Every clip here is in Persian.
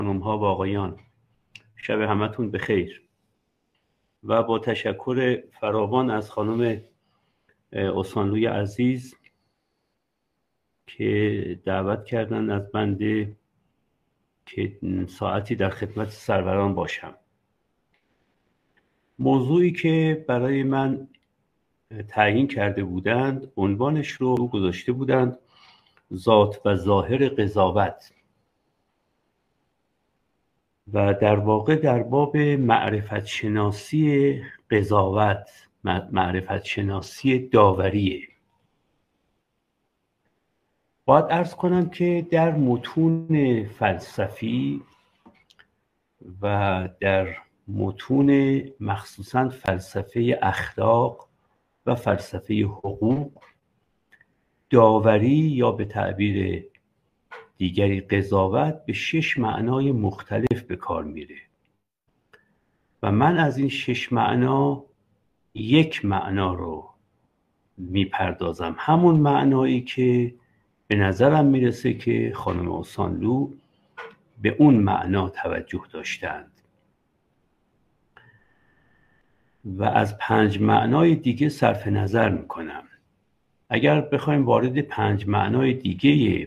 خانم‌ها و آقایان، شب همتون بخیر و با تشکر فراوان از خانم اوسانلوی عزیز که دعوت کردن از بنده که ساعتی در خدمت سروران باشم. موضوعی که برای من تعیین کرده بودند عنوانش رو گذاشته بودند ذات و ظاهر قضاوت و در واقع در باب معرفت شناسی قضاوت، معرفت شناسی داوریه. باید عرض کنم که در متون فلسفی و در متون مخصوصاً فلسفه اخلاق و فلسفه حقوق، داوری یا به تعبیر دیگری قضاوت به 6 معنای مختلف به کار میره و من از این 6 معنا یک معنا رو میپردازم، همون معنایی که به نظرم میرسه که خانم اوسانلو به اون معنا توجه داشتند و از 5 معنای دیگه صرف نظر میکنم. اگر بخوایم وارد 5 معنای دیگه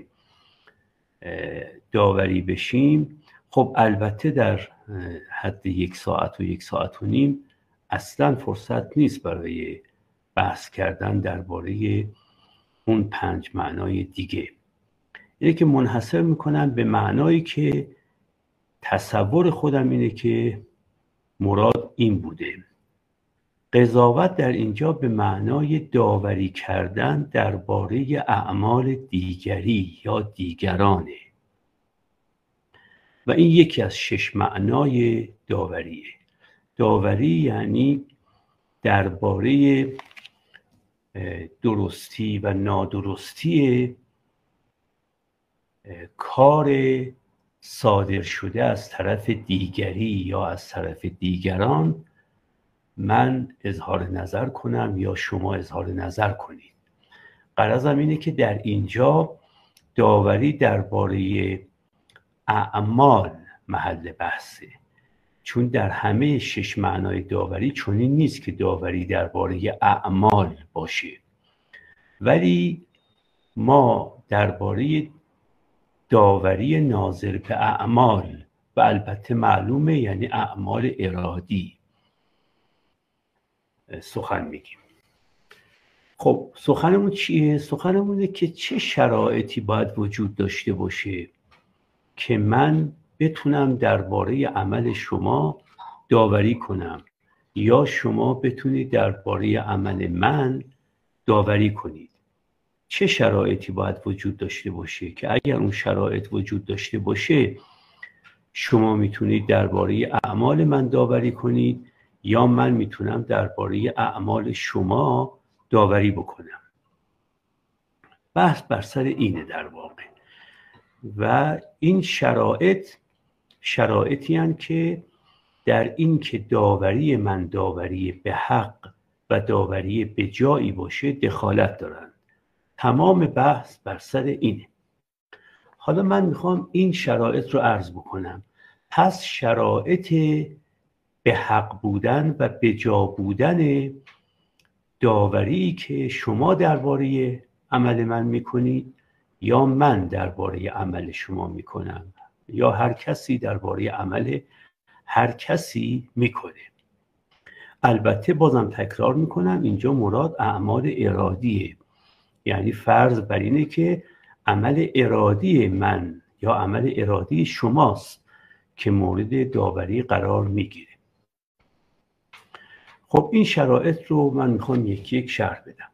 داوری بشیم، خب البته در حد 1 ساعت و 1 ساعت و نیم اصلا فرصت نیست برای بحث کردن درباره اون 5 معنای دیگه. اینه که منحصر میکنم به معنایی که تصور خودم اینه که مراد این بوده. قضاوت در اینجا به معنای داوری کردن درباره اعمال دیگری یا دیگرانه و این یکی از 6 معنای داوریه. داوری یعنی درباره درستی و نادرستی کار صادر شده از طرف دیگری یا از طرف دیگران من اظهار نظر کنم یا شما اظهار نظر کنید. غرضم اینه که در اینجا داوری درباره اعمال محل بحثه، چون در همه 6 معنای داوری چنین نیست که داوری درباره اعمال باشه، ولی ما درباره داوری ناظر به اعمال و البته معلومه یعنی اعمال ارادی سخن میگیم. خب سخنمون چیه؟ سخنمونه که چه شرایطی باید وجود داشته باشه که من بتونم درباره عمل شما داوری کنم یا شما بتونید درباره عمل من داوری کنید. چه شرایطی باید وجود داشته باشه که اگر اون شرایط وجود داشته باشه شما میتونید درباره اعمال من داوری کنید یا من میتونم درباره اعمال شما داوری بکنم. بحث بر سر اینه در واقع و این شرایطی هستند که در این که داوری من داوری به حق و داوری به جایی باشه دخالت دارن. تمام بحث بر سر اینه. حالا من میخوام این شرایط رو عرض بکنم. پس شرایط به حق بودن و به جا بودن داوری که شما درباره عمل من میکنید یا من درباره عمل شما میکنم یا هر کسی درباره عمل هر کسی میکنه. البته بازم تکرار میکنم اینجا مراد اعمال ارادیه، یعنی فرض بر اینه که عمل ارادی من یا عمل ارادی شماست که مورد داوری قرار میگیره. خب این شرایط رو من میخوام یکی یک شرح بدم.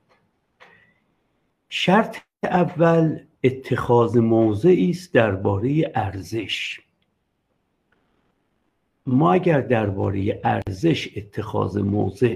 شرط اول اتخاذ موضعی است درباره ارزش. ما اگر درباره ارزش اتخاذ موضع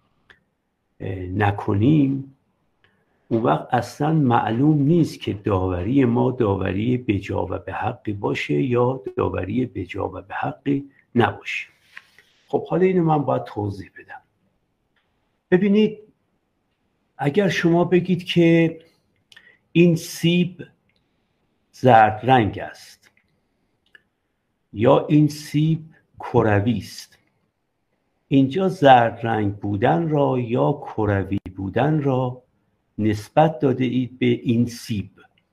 نکنیم اون وقت اصلا معلوم نیست که داوری ما داوری بجا و به حقی باشه یا داوری بجا و به حقی نباشه. خب حالا اینو من باید توضیح بدم. ببینید اگر شما بگید که این سیب زرد رنگ است یا این سیب کروی است. اینجا زرد رنگ بودن را یا کروی بودن را نسبت داده اید به این سیب.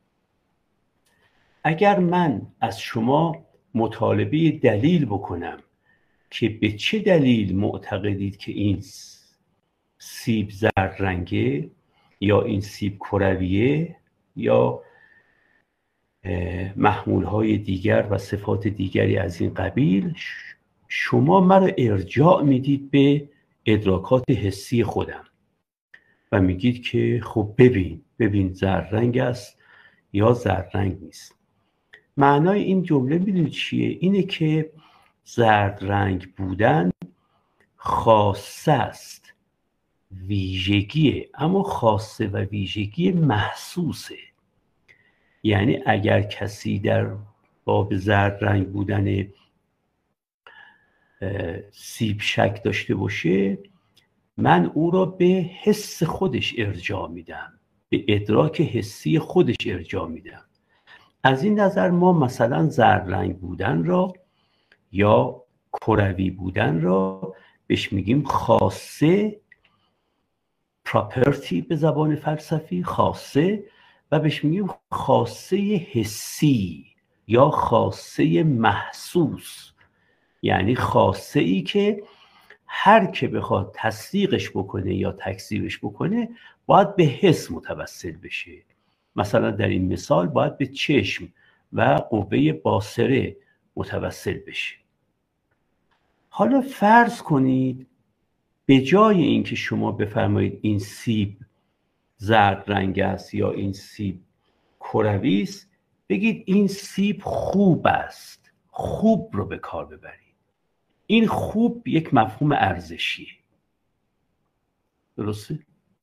اگر من از شما مطالبه دلیل بکنم که به چه دلیل معتقدید که این سیب زرد رنگه یا این سیب کرویه یا محمولهای دیگر و صفات دیگری از این قبیل، شما مرا ارجاع میدید به ادراکات حسی خودم و میگید که خب ببین زرد رنگ است یا زرد رنگ نیست. معنای این جمله میدونید چیه؟ اینه که زرد رنگ بودن خاصه است، ویژگیه، اما خاصه و ویژگی محسوسه. یعنی اگر کسی در باب زرد رنگ بودن سیب شک داشته باشه، من او را به حس خودش ارجاع میدم، به ادراک حسی خودش ارجاع میدم. از این نظر ما مثلا زرد رنگ بودن را یا کروی بودن را بهش میگیم خاصه، پراپرتی به زبان فلسفی، خاصه، و بهش میگیم خاصه حسی یا خاصه محسوس. یعنی خاصه ای که هر که بخواد تصدیقش بکنه یا تکذیبش بکنه باید به حس متوسل بشه. مثلا در این مثال باید به چشم و قوه باصره متوسل بشه. حالا فرض کنید به جای اینکه شما بفرمایید این سیب زرد رنگ است یا این سیب کروی است، بگید این سیب خوب است. خوب رو به کار ببرید. این خوب یک مفهوم ارزشیه. درسته؟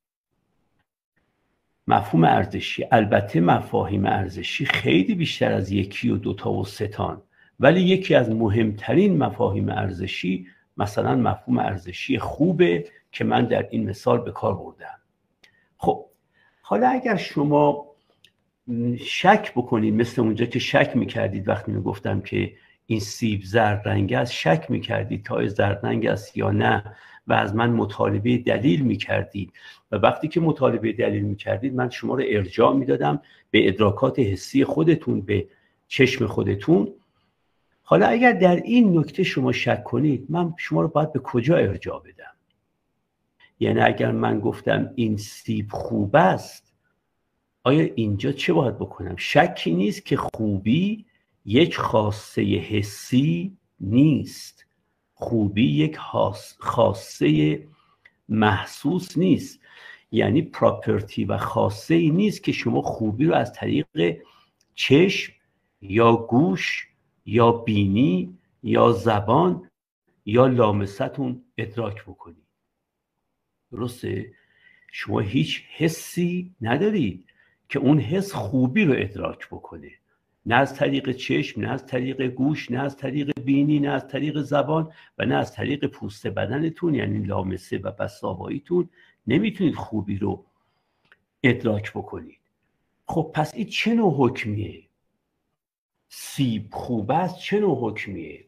مفهوم ارزشی. البته مفاهیم ارزشی خیلی بیشتر از یکی و دوتا و ستان، ولی یکی از مهمترین مفاهیم ارزشی مثلا مفهوم ارزشی خوبه که من در این مثال به کار بردم. خب حالا اگر شما شک بکنید، مثل اونجا که شک میکردید وقتی میگفتم که این سیب زرد رنگ است، شک میکردید تا زرد رنگ است یا نه و از من مطالبه دلیل میکردید و وقتی که مطالبه دلیل میکردید من شما رو ارجاع میدادم به ادراکات حسی خودتون، به چشم خودتون. حالا اگر در این نکته شما شک کنید، من شما رو باید به کجا ارجاع بدم؟ یعنی اگر من گفتم این سیب خوب است، آیا اینجا چه باید بکنم؟ شکی نیست که خوبی یک خاصه حسی نیست. خوبی یک خاصه محسوس نیست. یعنی پراپرتی و خاصه ای نیست که شما خوبی رو از طریق چشم یا گوش یا بینی یا زبان یا لامستون ادراک بکنید. درسته؟ شما هیچ حسی ندارید که اون حس خوبی رو ادراک بکنه، نه از طریق چشم، نه از طریق گوش، نه از طریق بینی، نه از طریق زبان و نه از طریق پوست بدنتون، یعنی لامسه و بساواییتون نمیتونید خوبی رو ادراک بکنید. خب پس این چه نوع حکمیه؟ سیب خوب است چه نوع حکمیه؟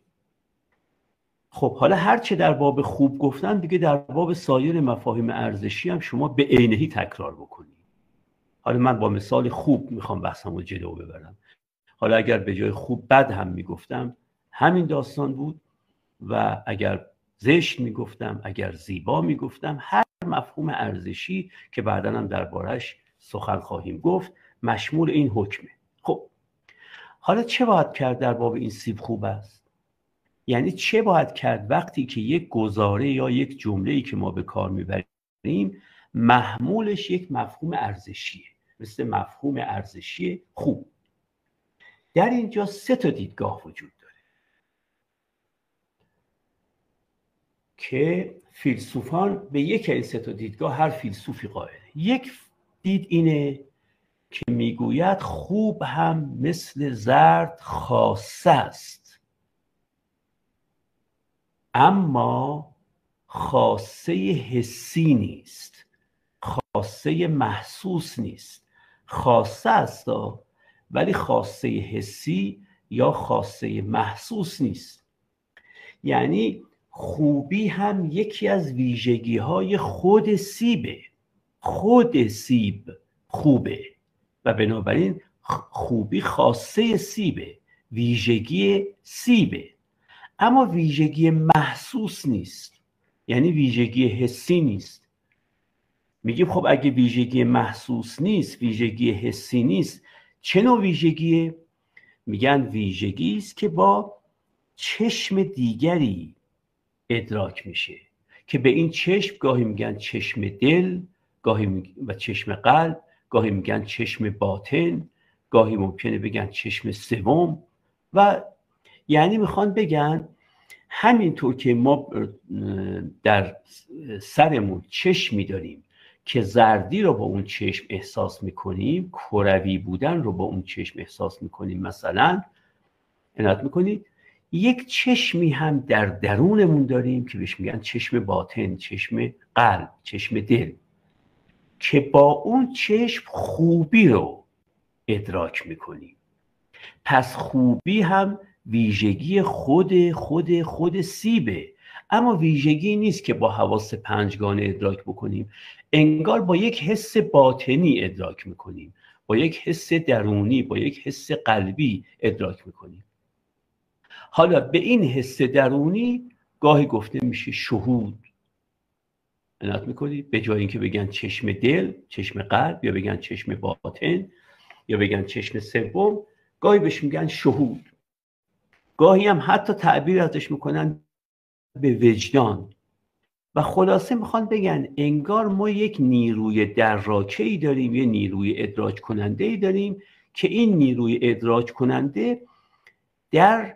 خب حالا هر چه در باب خوب گفتن دیگه در باب سایر مفاهیم ارزشی هم شما به عینه‌ای تکرار بکنید. حالا من با مثال خوب میخوام بحثمو جلو ببرم. حالا اگر به جای خوب بد هم میگفتم همین داستان بود و اگر زشت میگفتم، اگر زیبا میگفتم، هر مفهوم ارزشی که بعداً هم دربارش سخن خواهیم گفت مشمول این حکمه. خب حالا چه باید کرد در باب این سیب خوب است؟ یعنی چه باید کرد وقتی که یک گزاره یا یک جمله‌ای که ما به کار میبریم محمولش یک مفهوم ارزشیه، مثل مفهوم ارزشی خوب. در اینجا 3 تا دیدگاه وجود داره که فیلسوفان به یک این 3 تا دیدگاه هر فیلسوفی قائله. یک دید اینه که میگوید خوب هم مثل زرد خاصه است، اما خاصه حسی نیست، خاصه محسوس نیست. خاصه است ولی خاصه حسی یا خاصه محسوس نیست. یعنی خوبی هم یکی از ویژگی های خود سیبه. خود سیب خوبه و بنابراین خوبی خاصه سیبه، ویژگی سیبه، اما ویژگی محسوس نیست، یعنی ویژگی حسی نیست. میگیم خب اگه ویژگی محسوس نیست، ویژگی حسی نیست، چه نوع ویژگیه؟ میگن ویژگی است که با چشم دیگری ادراک میشه، که به این چشم گاهی میگن چشم دل، گاهی و چشم قلب، گاهی میگن چشم باطن، گاهی ممکنه بگن چشم سوم. و یعنی میخوان بگن همینطور که ما در سرمون چشمی داریم که زردی رو با اون چشم احساس میکنیم، کروی بودن رو با اون چشم احساس میکنیم، مثلا عنایت میکنید، یک چشمی هم در درونمون داریم که بهش میگن چشم باطن، چشم قلب، چشم دل، که با اون چشم خوبی رو ادراک میکنیم. پس خوبی هم ویژگی خود سیبه، اما ویژگی نیست که با حواس پنجگانه ادراک بکنیم، انگار با یک حس باطنی ادراک میکنیم، با یک حس درونی، با یک حس قلبی ادراک میکنیم. حالا به این حس درونی گاهی گفته میشه شهود. عنایت میکنید؟ به جای اینکه بگن چشم دل، چشم قلب، یا بگن چشم باطن، یا بگن چشم سوم، گاهی بهش میگن شهود. گاهی هم حتی تعبیر ازش میکنن به وجدان. و خلاصه میخوان بگن انگار ما یک نیروی دراکه‌ای داریم، یه نیروی ادراک کننده‌ای داریم که این نیروی ادراک کننده در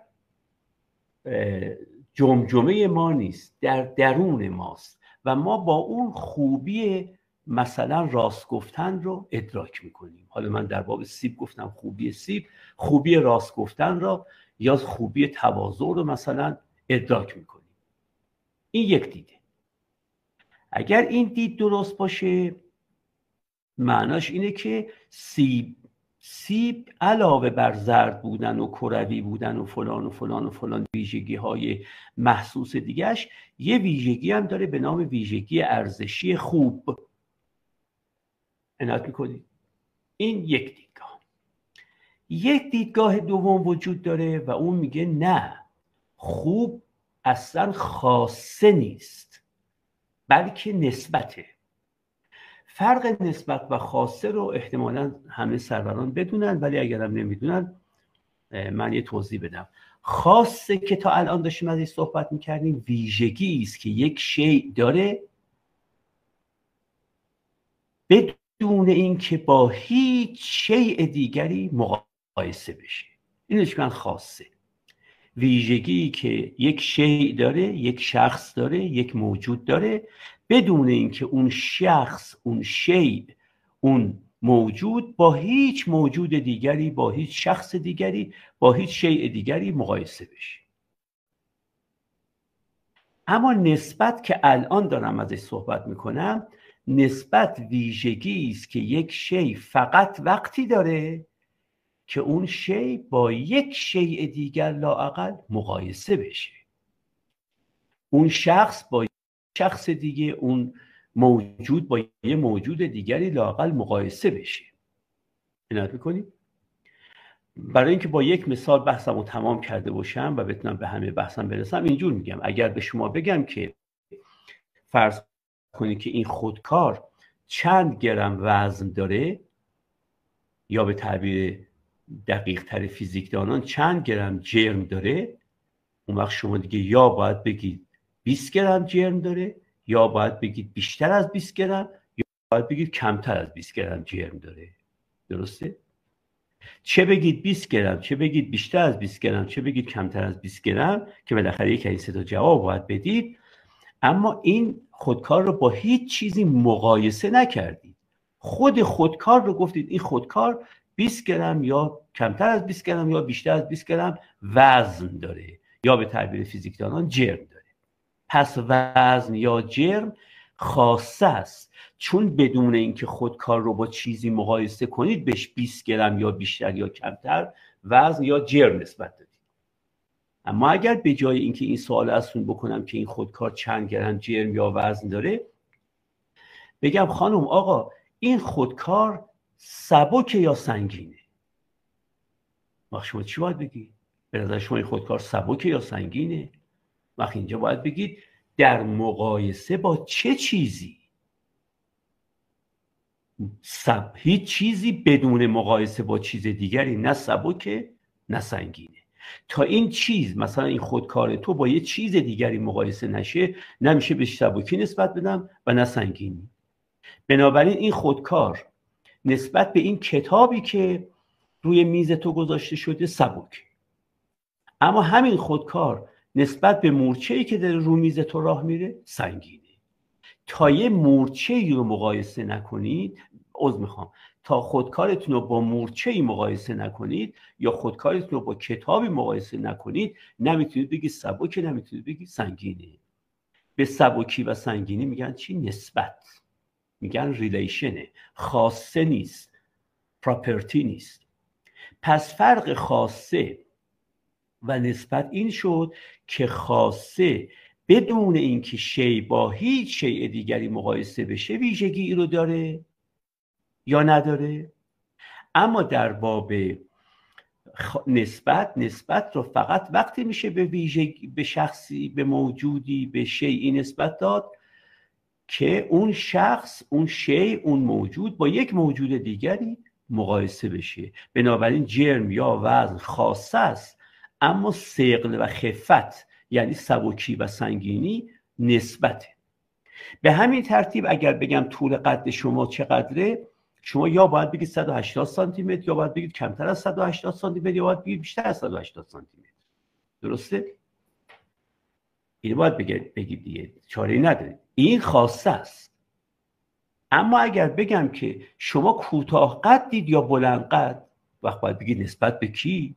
جمجمه ما نیست، در درون ماست و ما با اون خوبی مثلا راست گفتن رو ادراک میکنیم. حالا من در باب سیب گفتم خوبی سیب، خوبی راست گفتن را یا خوبی تواضع رو مثلا ادراک میکنیم. این یک دیده. اگر این دید درست باشه، معناش اینه که سیب علاوه بر زرد بودن و کروی بودن و فلان و فلان و فلان ویژگی های محسوس دیگهش، یه ویژگی هم داره به نام ویژگی ارزشی خوب. عنایت میکنید؟ این یک دیدگاه. یک دیدگاه دوم وجود داره و اون میگه نه، خوب اصلا خاصه نیست بلکه نسبته. فرق نسبت و خاصه رو احتمالاً همه سروران بدونن، ولی اگرم نمیدونن من یه توضیح بدم. خاصه که تا الان داشتیم ازش صحبت میکردیم، ویژگی است که یک شیء داره بدون اینکه با هیچ شیء دیگری مقایسه بشه. اینش من خاصه. ویژگی که یک شیء داره، یک شخص داره، یک موجود داره، بدون اینکه اون شخص، اون شیء، اون موجود با هیچ موجود دیگری، با هیچ شخص دیگری، با هیچ شیء دیگری مقایسه بشه. اما نسبت که الان دارم ازش صحبت میکنم، نسبت ویژگی است که یک شیء فقط وقتی داره که اون شیء با یک شیء دیگر لااقل مقایسه بشه. اون شخص با شخص دیگه، اون موجود با یه موجود دیگری لااقل مقایسه بشه. عنایت میکنید؟ برای اینکه با یک مثال بحثم رو تمام کرده باشم و بتونم به همه بحثم برسم، اینجور میگم. اگر به شما بگم که فرض کنید که این خودکار چند گرم وزن داره، یا به تعبیر دقیق تر فیزیکدانان چند گرم جرم داره، اون وقت شما دیگه یا باید بگید 20 گرم جرم داره، یا باید بگید بیشتر از 20 گرم، یا باید بگید کمتر از 20 گرم جرم داره. درسته؟ چه بگید 20 گرم، چه بگید بیشتر از 20 گرم، چه بگید کمتر از 20 گرم، که بالاخره یک این سه تا جواب باید بدید، اما این خودکار رو با هیچ چیزی مقایسه نکردید. خود خودکار رو گفتید این خودکار 20 گرم یا کمتر از 20 گرم یا بیشتر از 20 گرم وزن داره، یا به تعبیر فیزیکدانان جرم داره. پس وزن یا جرم خاصه است، چون بدون اینکه خودکار رو با چیزی مقایسه کنید بهش 20 گرم یا بیشتر یا کمتر وزن یا جرم نسبت دادید. اما اگر به جای اینکه این سوال ازتون بکنم که این خودکار چند گرم جرم یا وزن داره، بگم خانم آقا این خودکار سبک یا سنگینه، وقت شما چی باید بگید؟ به نظر شما این خودکار سبک یا سنگینه؟ وقت اینجا باید بگید در مقایسه با چه چیزی. هیچ چیزی بدون مقایسه با چیز دیگری نه سبکه نه سنگینه. تا این چیز مثلا این خودکار تو با یه چیز دیگری مقایسه نشه، نمیشه بهش سبکی نسبت بدم و نه سنگینی. بنابراین این خودکار نسبت به این کتابی که روی میز تو گذاشته شده سبک، اما همین خودکار نسبت به مورچه‌ای که داره رو میز تو راه میره سنگینه. تا یه مورچه‌ای رو مقایسه نکنید، تا خودکارتون رو با مورچه‌ای مقایسه نکنید یا خودکارتون رو با کتابی مقایسه نکنید، نمیتونید بگید سبک، نمیتونید بگید سنگینه. به سبکی و سنگینی میگن چی؟ نسبت. میگن ریلیشنه، خاصه نیست، پراپرتی نیست. پس فرق خاصه و نسبت این شد که خاصه بدون اینکه شی با هیچ شیء دیگری مقایسه بشه ویژگی رو داره یا نداره. اما در باب نسبت رو فقط وقتی میشه به ویژگی، به شخصی، به موجودی، به شیئی نسبت داد که اون شخص، اون شیء، اون موجود با یک موجود دیگری مقایسه بشه. بنابراین جرم یا وزن خاصه است، اما ثقل و خفت یعنی سبکی و سنگینی نسبته. به همین ترتیب اگر بگم طول قد شما چقدره، شما یا باید بگید 180 سانتی متر یا باید بگید کمتر از 180 سانتی متر یا باید بگید بیشتر از 180 سانتی متر. درسته؟ این باید بگید دیگه، چاره‌ای ندارید. این خاصه است. اما اگر بگم که شما کوتاه قدید یا بلند قد، وقت باید بگید نسبت به کی؟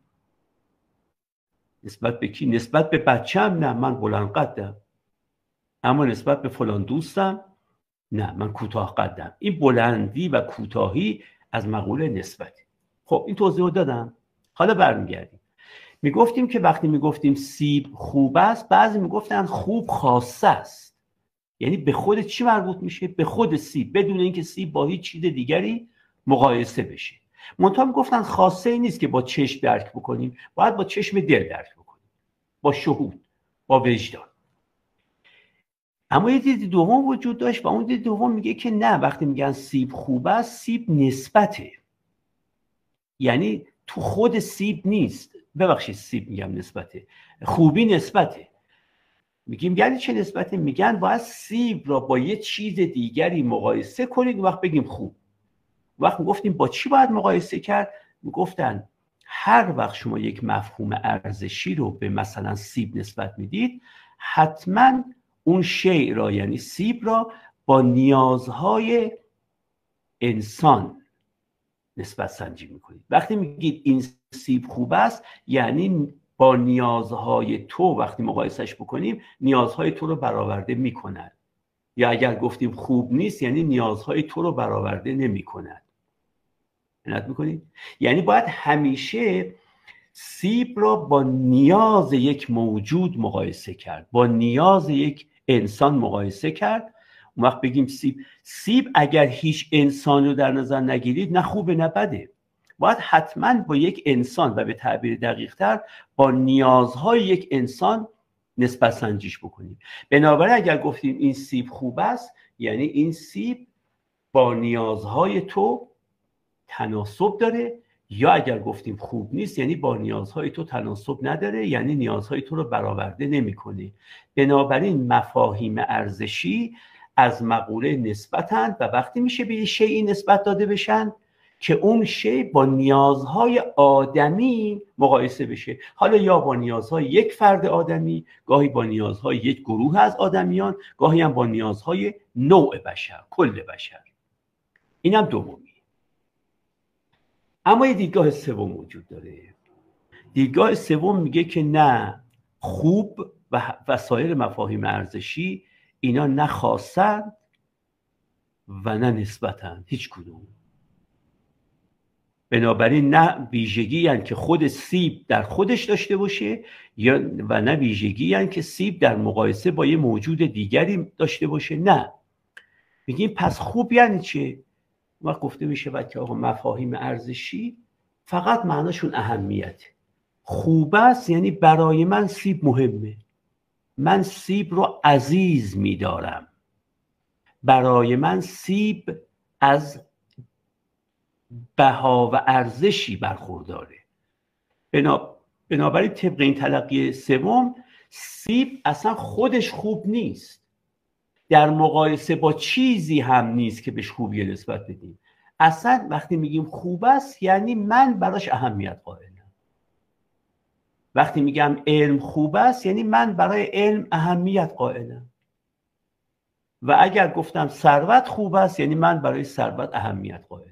نسبت به کی؟ نسبت به بچه‌م نه، من بلند قدم. اما نسبت به فلان دوستم نه، من کوتاه قدم. این بلندی و کوتاهی از مقوله نسبتی. خب این توضیح رو دادم. حالا برمیگردیم. میگفتیم که وقتی میگفتیم سیب خوب است، بعضی میگفتن خوب خاصه است. یعنی به خود چی مربوط میشه؟ به خود سیب، بدون اینکه سیب با هیچ چیز دیگری مقایسه بشه. منتها میگفتن خاصه ای نیست که با چشم درک بکنیم، باید با چشم دل درک بکنیم، با شهود، با وجدان. اما یه دید دوم وجود داشت و اون دید دوم میگه که نه، وقتی میگن سیب خوب است، سیب نسبته. یعنی تو خود سیب نیست. ببخشید سیب میگم نسبته، خوبی نسبته. میگیم یعنی چه نسبته؟ میگن باید سیب را با یه چیز دیگری مقایسه کنید وقت بگیم خوب. وقت گفتیم با چی باید مقایسه کرد؟ میگفتن هر وقت شما یک مفهوم ارزشی رو به مثلا سیب نسبت میدید، حتما اون شیء را یعنی سیب را با نیازهای انسان نسبت سنجی میکنید. وقتی میگید این سیب خوب است، یعنی با نیازهای تو وقتی مقایسش بکنیم نیازهای تو رو برآورده میکند. یا اگر گفتیم خوب نیست، یعنی نیازهای تو رو برآورده نمیکند. عنایت میکنید؟ یعنی باید همیشه سیب را با نیاز یک موجود مقایسه کرد، با نیاز یک انسان مقایسه کرد. اون وقت بگیم سیب اگر هیچ انسان رو در نظر نگیرید، نه خوبه نه بده. باید حتما با یک انسان و به تعبیر دقیق تر با نیازهای یک انسان نسبت سنجیش بکنیم. بنابراین اگر گفتیم این سیب خوب است، یعنی این سیب با نیازهای تو تناسب داره، یا اگر گفتیم خوب نیست یعنی با نیازهای تو تناسب نداره، یعنی نیازهای تو رو برآورده نمیکنه. بنابراین مفاهیم ارزشی از مقوله نسبتند و وقتی میشه به یه شیئی نسبت داده بشن که اون شی با نیازهای آدمی مقایسه بشه. حالا یا با نیازهای یک فرد آدمی، گاهی با نیازهای یک گروه از آدمیان، گاهی هم با نیازهای نوع بشر، کل بشر. اینم دومی. اما یه دیدگاه سوم وجود داره. دیدگاه سوم میگه که نه، خوب و سایر مفاهیم ارزشی اینا نه خاصن و نه نسبتن، هیچ کدوم. بنابراین نه ویژگی هن که خود سیب در خودش داشته باشه و نه ویژگی هن که سیب در مقایسه با یه موجود دیگری داشته باشه. نه، میگیم پس خوب یعنی چه؟ وقت گفته میشه که آقا مفاهیم ارزشی فقط معناشون اهمیته. خوب است یعنی برای من سیب مهمه، من سیب رو عزیز میدارم، برای من سیب از بها و ارزشی برخورداره. بنابراین طبق این تلقی سوم، سیب اصلا خودش خوب نیست، در مقایسه با چیزی هم نیست که بهش خوبی نسبت بدیم. اصلا وقتی میگیم خوب است یعنی من براش اهمیت قائلم. وقتی میگم علم خوب است یعنی من برای علم اهمیت قائلم. و اگر گفتم ثروت خوب است یعنی من برای ثروت اهمیت قائلم.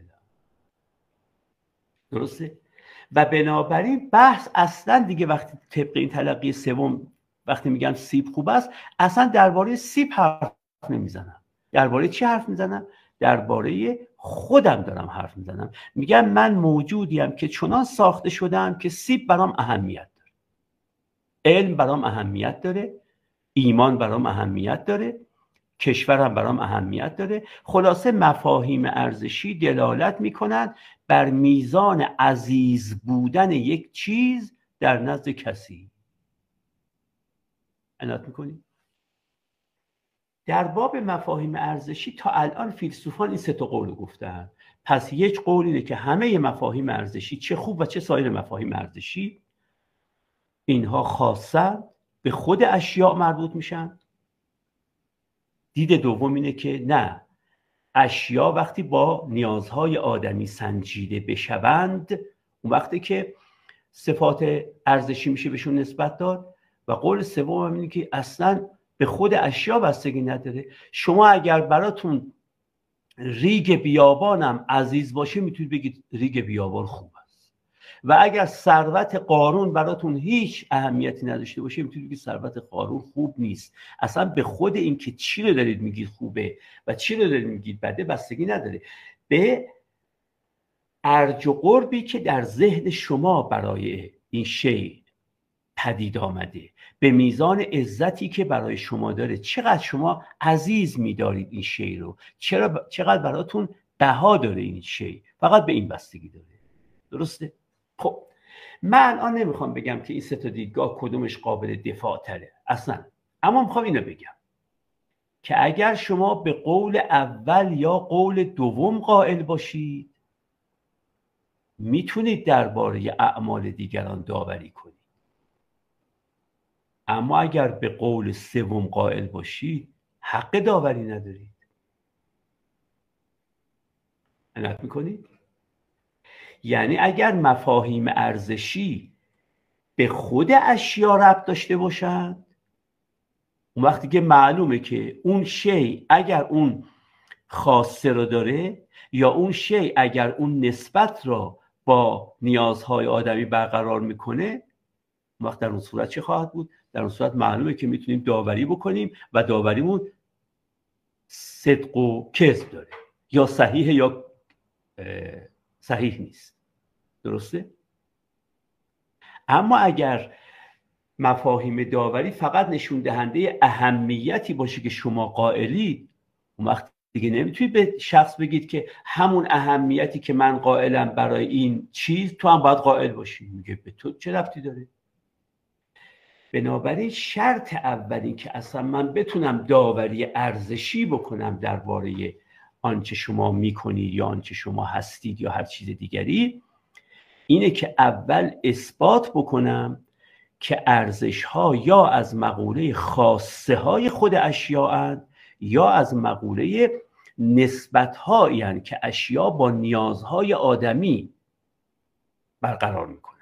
درسته؟ و بنابراین بحث اصلا دیگه وقتی طبق این تلقی سوم وقتی میگم سیب خوب است، اصلا درباره سیب حرف نمیزنم. درباره چی حرف میزنم؟ درباره خودم دارم حرف میزنم. میگم من موجودیم که چنان ساخته شدم که سیب برام اهمیت داره، علم برام اهمیت داره، ایمان برام اهمیت داره، کشورم برام اهمیت داره. خلاصه مفاهیم ارزشی دلالت میکنن بر میزان عزیز بودن یک چیز در نزد کسی. عنایت میکنید؟ در باب مفاهیم ارزشی تا الان فیلسوفان این 3 قول رو گفتن. پس یک قول اینه که همه مفاهیم ارزشی، چه خوب و چه سایر مفاهیم ارزشی، اینها خاصه به خود اشیاء مربوط میشن. دید دوم اینه که نه، اشیاء وقتی با نیازهای آدمی سنجیده بشوند اون وقتی که صفات ارزشی میشه بهشون نسبت داد. و قول سوم اینه که اصلا به خود اشیاء بستگی نداره. شما اگر براتون ریگ بیابانم عزیز باشه میتونید بگید ریگ بیابان خوب است، و اگر ثروت قارون براتون هیچ اهمیتی نداشته باشه میتونید بگید ثروت قارون خوب نیست. اصلا به خود این که چی رو دارید میگید خوبه و چی رو دارید میگید بده بستگی نداره، به ارج و قربی که در ذهن شما برای این شی پدید آمده، به میزان عزتی که برای شما داره، چقدر شما عزیز میدارید این شی رو، چقدر براتون بها داره این شی، فقط به این بستگی داره. درسته؟ خب من الان نمیخوام بگم که این 3 دیدگاه کدومش قابل دفاع تره اصلا، اما میخوام اینو بگم که اگر شما به قول اول یا قول دوم قائل باشید میتونید درباره اعمال دیگران داوری کنید، اما اگر به قول سوم قائل باشید حق داوری ندارید. عنایت میکنید؟ یعنی اگر مفاهیم ارزشی به خود اشیا ربط داشته باشند، اون وقتی که معلومه که اون شی اگر اون خاصه رو داره یا اون شی اگر اون نسبت را با نیازهای آدمی برقرار میکنه، اون وقت در اون صورت چه خواهد بود؟ در اون صورت معلومه که میتونیم داوری بکنیم و داوریمون صدق و کذب داره، یا صحیح یا صحیح نیست. درسته؟ اما اگر مفاهیم داوری فقط نشون دهنده اهمیتی باشه که شما قائلید، اون وقت دیگه نمیتونید به شخص بگید که همون اهمیتی که من قائلم برای این چیز تو هم باید قائل باشی. میگه به تو چه ربطی داره؟ بنابراین شرط اول این که اصلا من بتونم داوری ارزشی بکنم درباره آنچه شما میکنید یا آنچه شما هستید یا هر چیز دیگری، اینه که اول اثبات بکنم که ارزش ها یا از مقوله خاصه های خود اشیاء اند یا از مقوله نسبت هایی اند که اشیاء با نیازهای آدمی برقرار میکنن.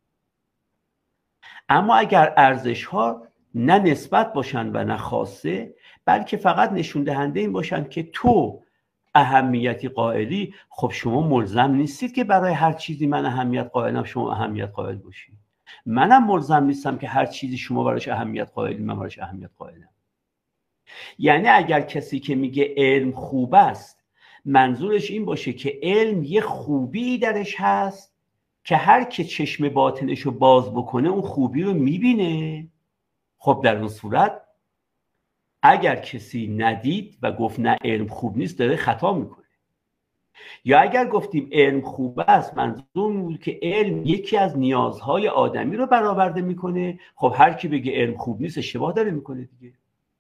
اما اگر ارزش ها نه نسبت باشن و نه خاصه، بلکه فقط نشون دهنده این باشن که تو اهمیتی قائلی، خب شما ملزم نیستید که برای هر چیزی من اهمیت قائلم شما اهمیت قائل باشید. منم ملزم نیستم که هر چیزی شما براش اهمیت قائلی من براش اهمیت قائلم. یعنی اگر کسی که میگه علم خوب است منظورش این باشه که علم یه خوبی درش هست که هر که چشم باطنش رو باز بکنه اون خوبی رو میبینه. خب در اون صورت اگر کسی ندید و گفت نه علم خوب نیست داره خطا میکنه. یا اگر گفتیم علم خوب است منظور بود که علم یکی از نیازهای آدمی رو برآورده میکنه. خب هر کی بگه علم خوب نیست اشتباه داره میکنه دیگه.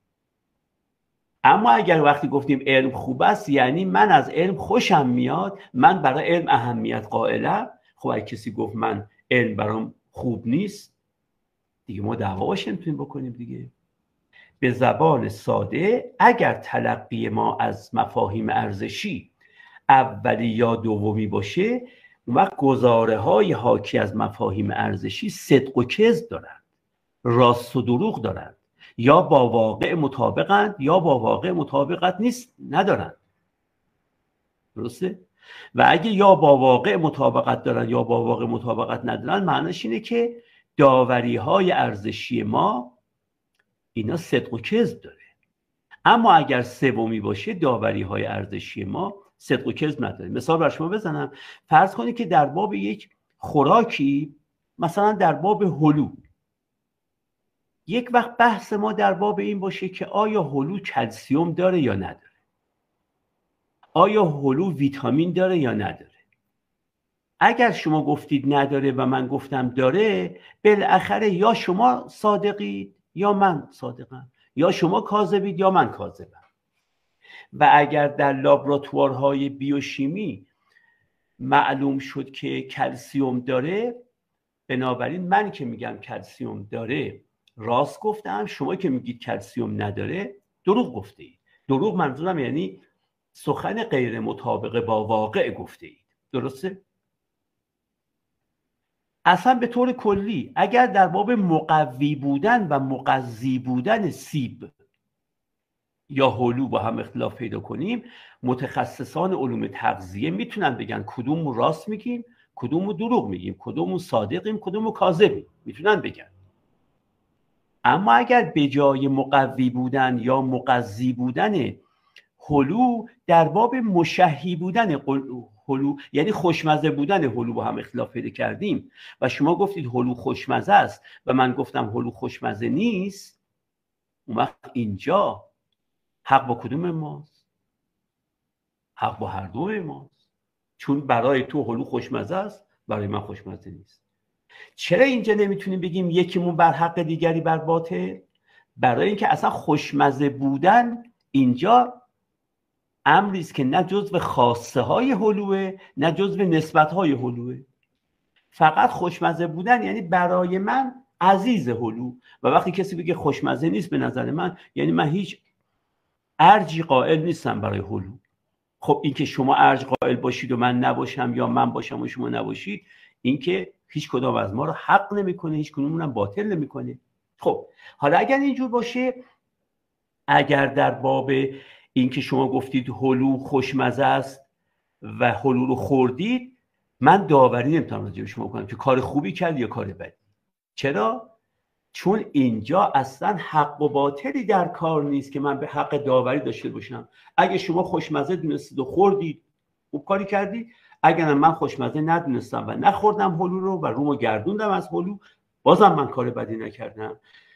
اما اگر وقتی گفتیم علم خوب است یعنی من از علم خوشم میاد، من برای علم اهمیت قائلم، خب اگه کسی گفت من علم برام خوب نیست دیگه ما دعوا باش نمیتونیم بکنیم دیگه. به زبان ساده اگر تلقی ما از مفاهیم ارزشی اولی یا دومی باشه اون وقت گزاره های حاکی از مفاهیم ارزشی صدق و کذب دارند، راست و دروغ دارند، یا با واقع مطابقند یا با واقع مطابقت ندارند. درسته؟ و اگه یا با واقع مطابقت دارن یا با واقع مطابقت ندارن معنیش اینه که داوری های ارزشی ما اینا صدق و کذب داره. اما اگر سومی باشه داوری های ارزشی ما صدق و کذب نداره. مثال بر شما بزنم، فرض کنید که در باب یک خوراکی، مثلا در باب هلو، یک وقت بحث ما در باب این باشه که آیا هلو کلسیم داره یا نداره، آیا هلو ویتامین داره یا نداره. اگر شما گفتید نداره و من گفتم داره، بالاخره یا شما صادقید یا من صادقم، یا شما کاذبید یا من کاذبم. و اگر در لابراتوارهای بیوشیمی معلوم شد که کلسیم داره، بنابراین من که میگم کلسیم داره راست گفتم، شما که میگید کلسیم نداره دروغ گفته اید. دروغ منظورم یعنی سخن غیر مطابق با واقع گفته اید. درسته؟ اصلا به طور کلی اگر در باب مقوی بودن و مغذی بودن سیب یا هلو با هم اختلاف پیدا کنیم، متخصصان علوم تغذیه میتونن بگن کدوم راست میگیم، کدوم دروغ میگیم، کدوم صادقیم، کدوم کاذبیم، میتونن بگن. اما اگر به جای مقوی بودن یا مغذی بودن هلو در باب مشهی بودن هلو یعنی خوشمزه بودن هلو با هم اختلاف پیدا کردیم و شما گفتید هلو خوشمزه است و من گفتم هلو خوشمزه نیست، اون وقت اینجا حق با کدوم ماست؟ حق با هر دو ماست، چون برای تو هلو خوشمزه است، برای من خوشمزه نیست. چرا اینجا نمیتونیم بگیم یکیمون بر حق دیگری بر باطل؟ برای اینکه اصلا خوشمزه بودن اینجا امری است که نه جزو خاصه های هلوه نه جزو نسبت های هلوه. فقط خوشمزه بودن یعنی برای من عزیز هلو، و وقتی کسی بگه خوشمزه نیست به نظر من یعنی من هیچ ارجی قائل نیستم برای هلو. خب این که شما ارج قائل باشید و من نباشم یا من باشم و شما نباشید، این که هیچ کدام از ما رو حق نمیکنه، هیچ کدومون هم باطل نمیکنه. خب حالا اگر اینجور باشه، اگر در باب این که شما گفتید هلو خوشمزه است و هلو رو خوردید، من داوری نمیتونم راجع به شما کنم که کار خوبی کرد یا کار بدی. چرا؟ چون اینجا اصلا حق و باطلی در کار نیست که من به حق داوری داشته باشم. اگه شما خوشمزه دونستید و خوردید خوب کاری کردید، اگر من خوشمزه ندونستم و نخوردم هلو رو و رومو گردوندم از هلو، بازم من کار بدی نکردم.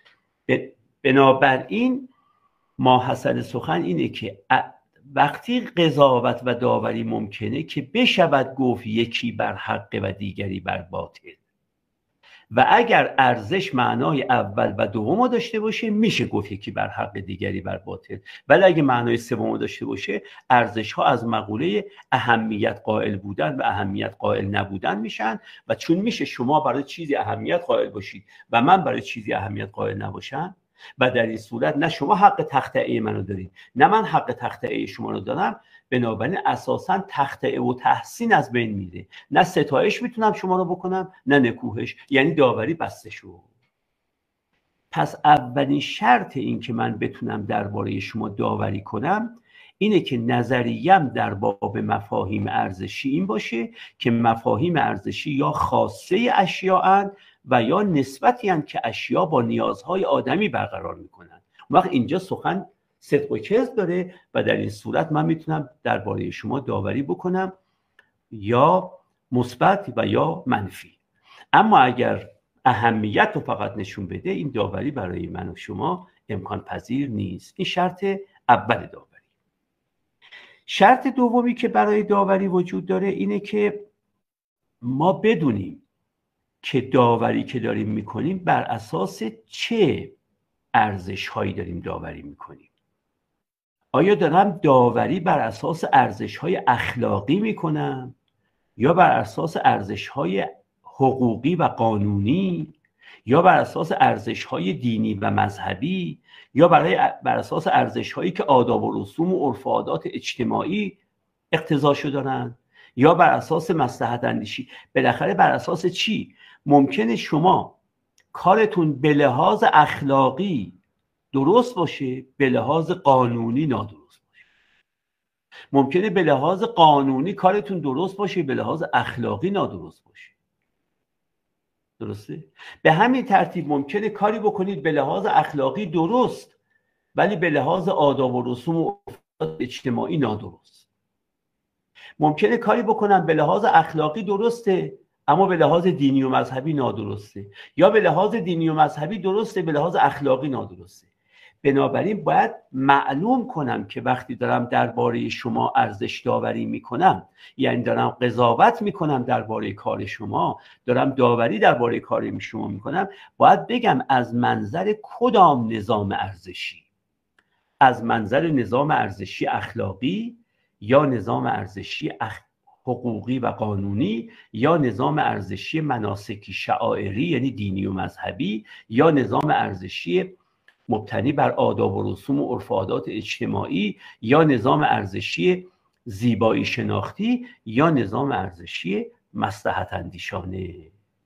بنابراین ماحصل سخن اینه که وقتی قضاوت و داوری ممکنه که بشود گفت یکی بر حق و دیگری بر باطل، و اگر ارزش معنای اول و دوم داشته باشه میشه گفت یکی بر حق دیگری بر باطل، ولی اگه معنای سوم داشته باشه ارزش ها از مقوله اهمیت قائل بودن و اهمیت قائل نبودن میشن. و چون میشه شما برای چیزی اهمیت قائل باشید و من برای چیزی اهمیت قائل نباشم، و در این صورت نه شما حق تخطئه منو دارید نه من حق تخطئه شما رو دارم، بنابراین اساساً تخطئه و تحسین از بین میره. نه ستایش میتونم شما رو بکنم نه نکوهش، یعنی داوری بسته شد. پس اولین شرط این که من بتونم درباره شما داوری کنم اینه که نظریم در باب مفاهیم ارزشی این باشه که مفاهیم ارزشی یا خاصه اشیاء و یا نسبتی هستند که اشیا با نیازهای آدمی برقرار میکنن. اون وقت اینجا سخن صدق و کذب داره و در این صورت من میتونم درباره شما داوری بکنم، یا مثبت و یا منفی. اما اگر اهمیت رو فقط نشون بده، این داوری برای من و شما امکان پذیر نیست. این شرط اول داوری. شرط دومی که برای داوری وجود داره اینه که ما بدونیم که داوری که داریم میکنیم بر اساس چه ارزش هایی داریم داوری میکنیم. آیا دارم داوری بر اساس ارزش های اخلاقی میکنم یا بر اساس ارزش های حقوقی و قانونی، یا بر اساس ارزش های دینی و مذهبی، یا بر اساس ارزش هایی که آداب و رسوم و عرف و عادات اجتماعی اقتضاشو دارن، یا بر اساس مصلحت اندیشی؟ بالاخره بر اساس چی؟ ممکنه شما کارتون به لحاظ اخلاقی درست باشه، به لحاظ قانونی نادرست باشه. ممکنه به لحاظ قانونی کارتون درست باشه، به لحاظ اخلاقی نادرست باشه. درسته؟ به همین ترتیب ممکنه کاری بکنید به لحاظ اخلاقی درست، ولی به لحاظ آداب و رسوم و اجتماعی نادرست. ممکنه کاری بکنم به لحاظ اخلاقی درسته، اما به لحاظ دینی و مذهبی نادرسته، یا به لحاظ دینی و مذهبی درسته، به لحاظ اخلاقی نادرسته. بنابراین باید معلوم کنم که وقتی دارم درباره شما ارزش داوری میکنم، یعنی دارم قضاوت میکنم درباره کار شما، دارم داوری درباره کار شما میکنم، باید بگم از منظر کدام نظام ارزشی؟ از منظر نظام ارزشی اخلاقی، یا نظام ارزشی حقوقی و قانونی، یا نظام ارزشی مناسکی شعائری یعنی دینی و مذهبی، یا نظام ارزشی مبتنی بر آداب و رسوم و عرف و عادات اجتماعی، یا نظام ارزشی زیبایی شناختی، یا نظام ارزشی مصلحت اندیشانه.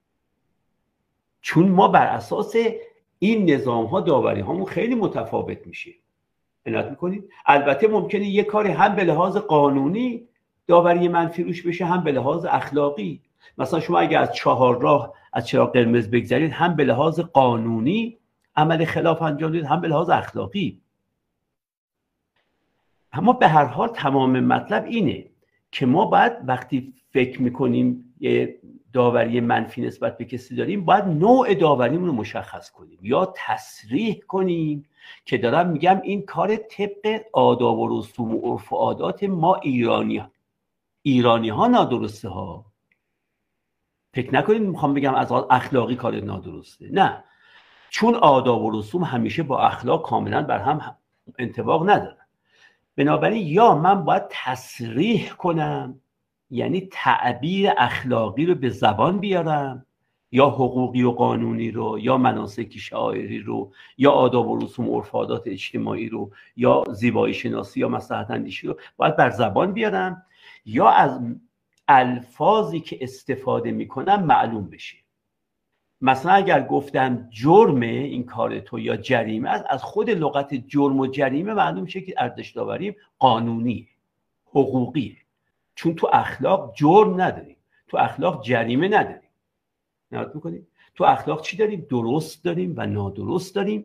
چون ما بر اساس این نظام ها داوری هامون خیلی متفاوت میشه. عنایت میکنید؟ البته ممکنه یک کاری هم به لحاظ قانونی داوری منفی روش بشه، هم به لحاظ اخلاقی. مثلا شما اگر از چهارراه از چراغ قرمز بگذرید، هم به لحاظ قانونی عمل خلاف انجام دید، هم به لحاظ اخلاقی. اما به هر حال تمام مطلب اینه که ما باید وقتی فکر میکنیم یه داوری منفی نسبت به کسی داریم، باید نوع داوریمون رو مشخص کنیم، یا تصریح کنیم که دارم میگم این کار طبق آداب و رسوم و عرف و عادات ما ایرانی ها نادرسته ها. فکر نکنید میخوام بگم از اخلاقی کار نادرسته، نه، چون آداب و رسوم همیشه با اخلاق کاملا بر هم انطباق ندارن. بنابراین یا من باید تصریح کنم، یعنی تعبیر اخلاقی رو به زبان بیارم، یا حقوقی و قانونی رو، یا مناسکی شعائری رو، یا آداب و رسوم و عرف و عادات اجتماعی رو، یا زیبایی شناسی یا مصلحت اندیشی رو باید بر زبان بیارم، یا از الفاظی که استفاده میکنم معلوم بشه. مثلا اگر گفتم جرم این کار تو یا جریمه، از خود لغت جرم و جریمه معلوم شه که ارزش داوریم قانونیه، حقوقیه. چون تو اخلاق جرم نداریم، تو اخلاق جریمه نداریم. نگاه میکنید؟ تو اخلاق چی داریم؟ درست داریم و نادرست داریم،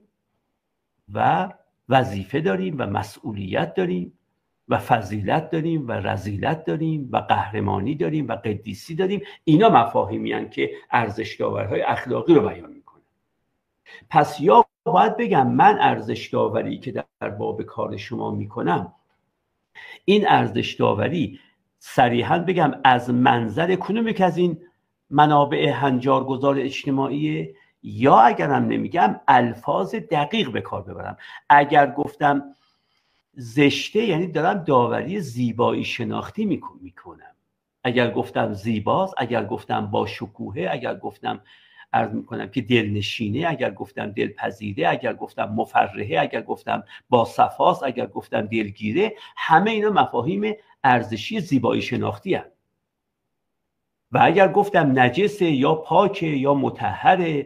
و وظیفه داریم و مسئولیت داریم، و فضیلت داریم و رذیلت داریم، و قهرمانی داریم و قدیسی داریم. اینا مفاهیمی هستند که ارزش داوری‌های اخلاقی رو بیان میکنه. پس یا باید بگم من ارزش داوری که در باب کار شما میکنم، این ارزش داوری صریحاً بگم از منظر کدومی که از این منابع هنجارگذار اجتماعی، یا اگرم نمیگم الفاظ دقیق به کار ببرم. اگر گفتم زشته، یعنی دارم داوری زیبایی شناختی میکنم. اگر گفتم زیباست، اگر گفتم با شکوهه، اگر گفتم عرض میکنم که دلنشینه، اگر گفتم دلپذیره، اگر گفتم مفرحه، اگر گفتم با صفاست، اگر گفتم دلگیره، همه اینا مفاهیم ارزشی زیبایی شناختی هست. و اگر گفتم نجسه یا پاکه یا مطهره،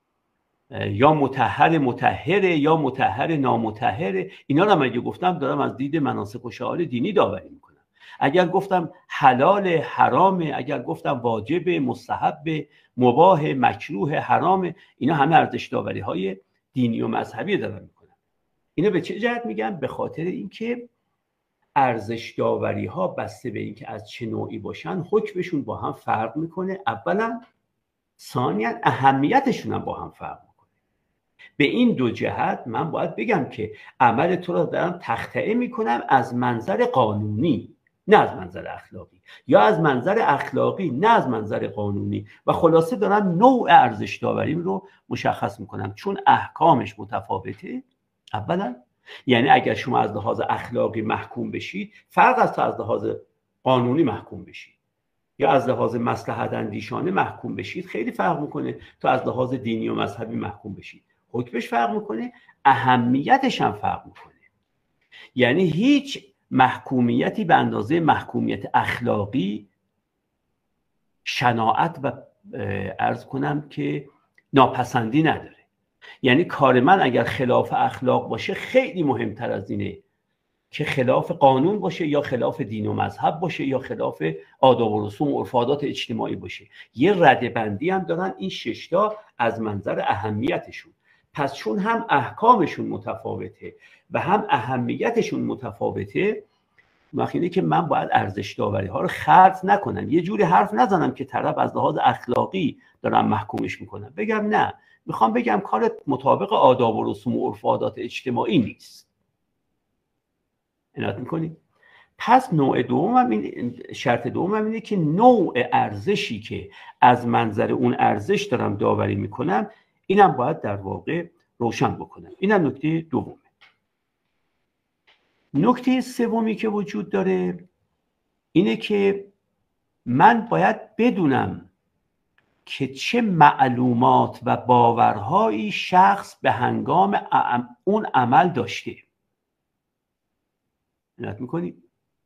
یا مطهره یا مطهر نامطهره، اینا رو اگه گفتم دارم از دید مناسک و شعائر دینی داوری میکنم. اگر گفتم حلال حرامه، اگر گفتم واجب مستحب مباح مکروه حرامه، اینا همه ارزش داوری های دینی و مذهبی دارم میکنم. اینو به چه جهت میگم؟ به خاطر اینکه ارزش داوری ها بسته به اینکه از چه نوعی باشن حکمشون با هم فرق میکنه اولا، ثانیاً اهمیتشون هم با هم فرق میکنه. به این دو جهت من باید بگم که عمل تو را دارم تخطئه میکنم از منظر قانونی نه از منظر اخلاقی، یا از منظر اخلاقی نه از منظر قانونی، و خلاصه دارم نوع ارزش داوریم رو مشخص میکنم چون احکامش متفاوته. اولا یعنی اگر شما از لحاظ اخلاقی محکوم بشید فرق از تا از لحاظ قانونی محکوم بشید، یا از لحاظ مصلحت اندیشانه محکوم بشید خیلی فرق میکنه تا از لحاظ دینی و مذهبی محکوم بشید. حکمش فرق میکنه، اهمیتش هم فرق میکنه. یعنی هیچ محکومیتی به اندازه محکومیت اخلاقی شناعت و عرض کنم که ناپسندی نداره. یعنی کار من اگر خلاف اخلاق باشه خیلی مهمتر از اینه که خلاف قانون باشه یا خلاف دین و مذهب باشه یا خلاف آداب و رسوم و عرف و عادات اجتماعی باشه. یه ردبندی هم دارن این 6 تا از منظر اهمیتشون. پس چون هم احکامشون متفاوته و هم اهمیتشون متفاوته، اینه که من باید ارزش داوری ها رو خرج نکنم، یه جوری حرف نزنم که طرف از لحاظ اخلاقی دارم محکومش میکنم. بگم نه، میخوام بگم کارت مطابق آداب و رسوم و عرف و عادات اجتماعی نیست. عنایت میکنید؟ پس نوع دومم این، شرط دومم اینه که نوع ارزشی که از منظر اون ارزش دارم داوری میکنم اینم باید در واقع روشن بکنم. اینم نکته دومه. نکته سومی که وجود داره اینه که من باید بدونم که چه معلومات و باورهایی شخص به هنگام اون عمل داشته. عنایت میکنید؟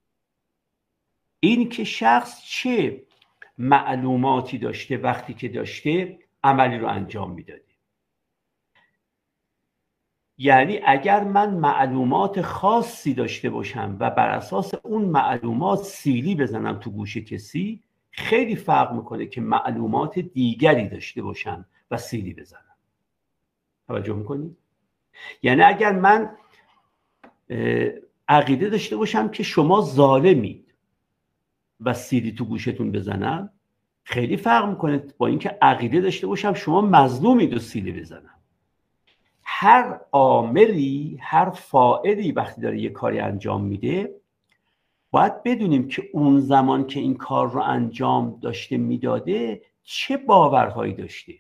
این که شخص چه معلوماتی داشته وقتی که داشته عملی رو انجام میداده. یعنی اگر من معلومات خاصی داشته باشم و بر اساس اون معلومات سیلی بزنم تو گوش کسی، خیلی فرق میکنه که معلومات دیگری داشته باشم و سیلی بزنم. توجه میکنید؟ یعنی اگر من عقیده داشته باشم که شما ظالمید و سیلی تو گوشتون بزنم، خیلی فرق میکنه با اینکه عقیده داشته باشم شما مظلومید و سیلی بزنم. هر عاملی، هر فاعلی وقتی داره یه کاری انجام میده باید بدونیم که اون زمان که این کار رو انجام داشته میداده چه باورهایی داشته.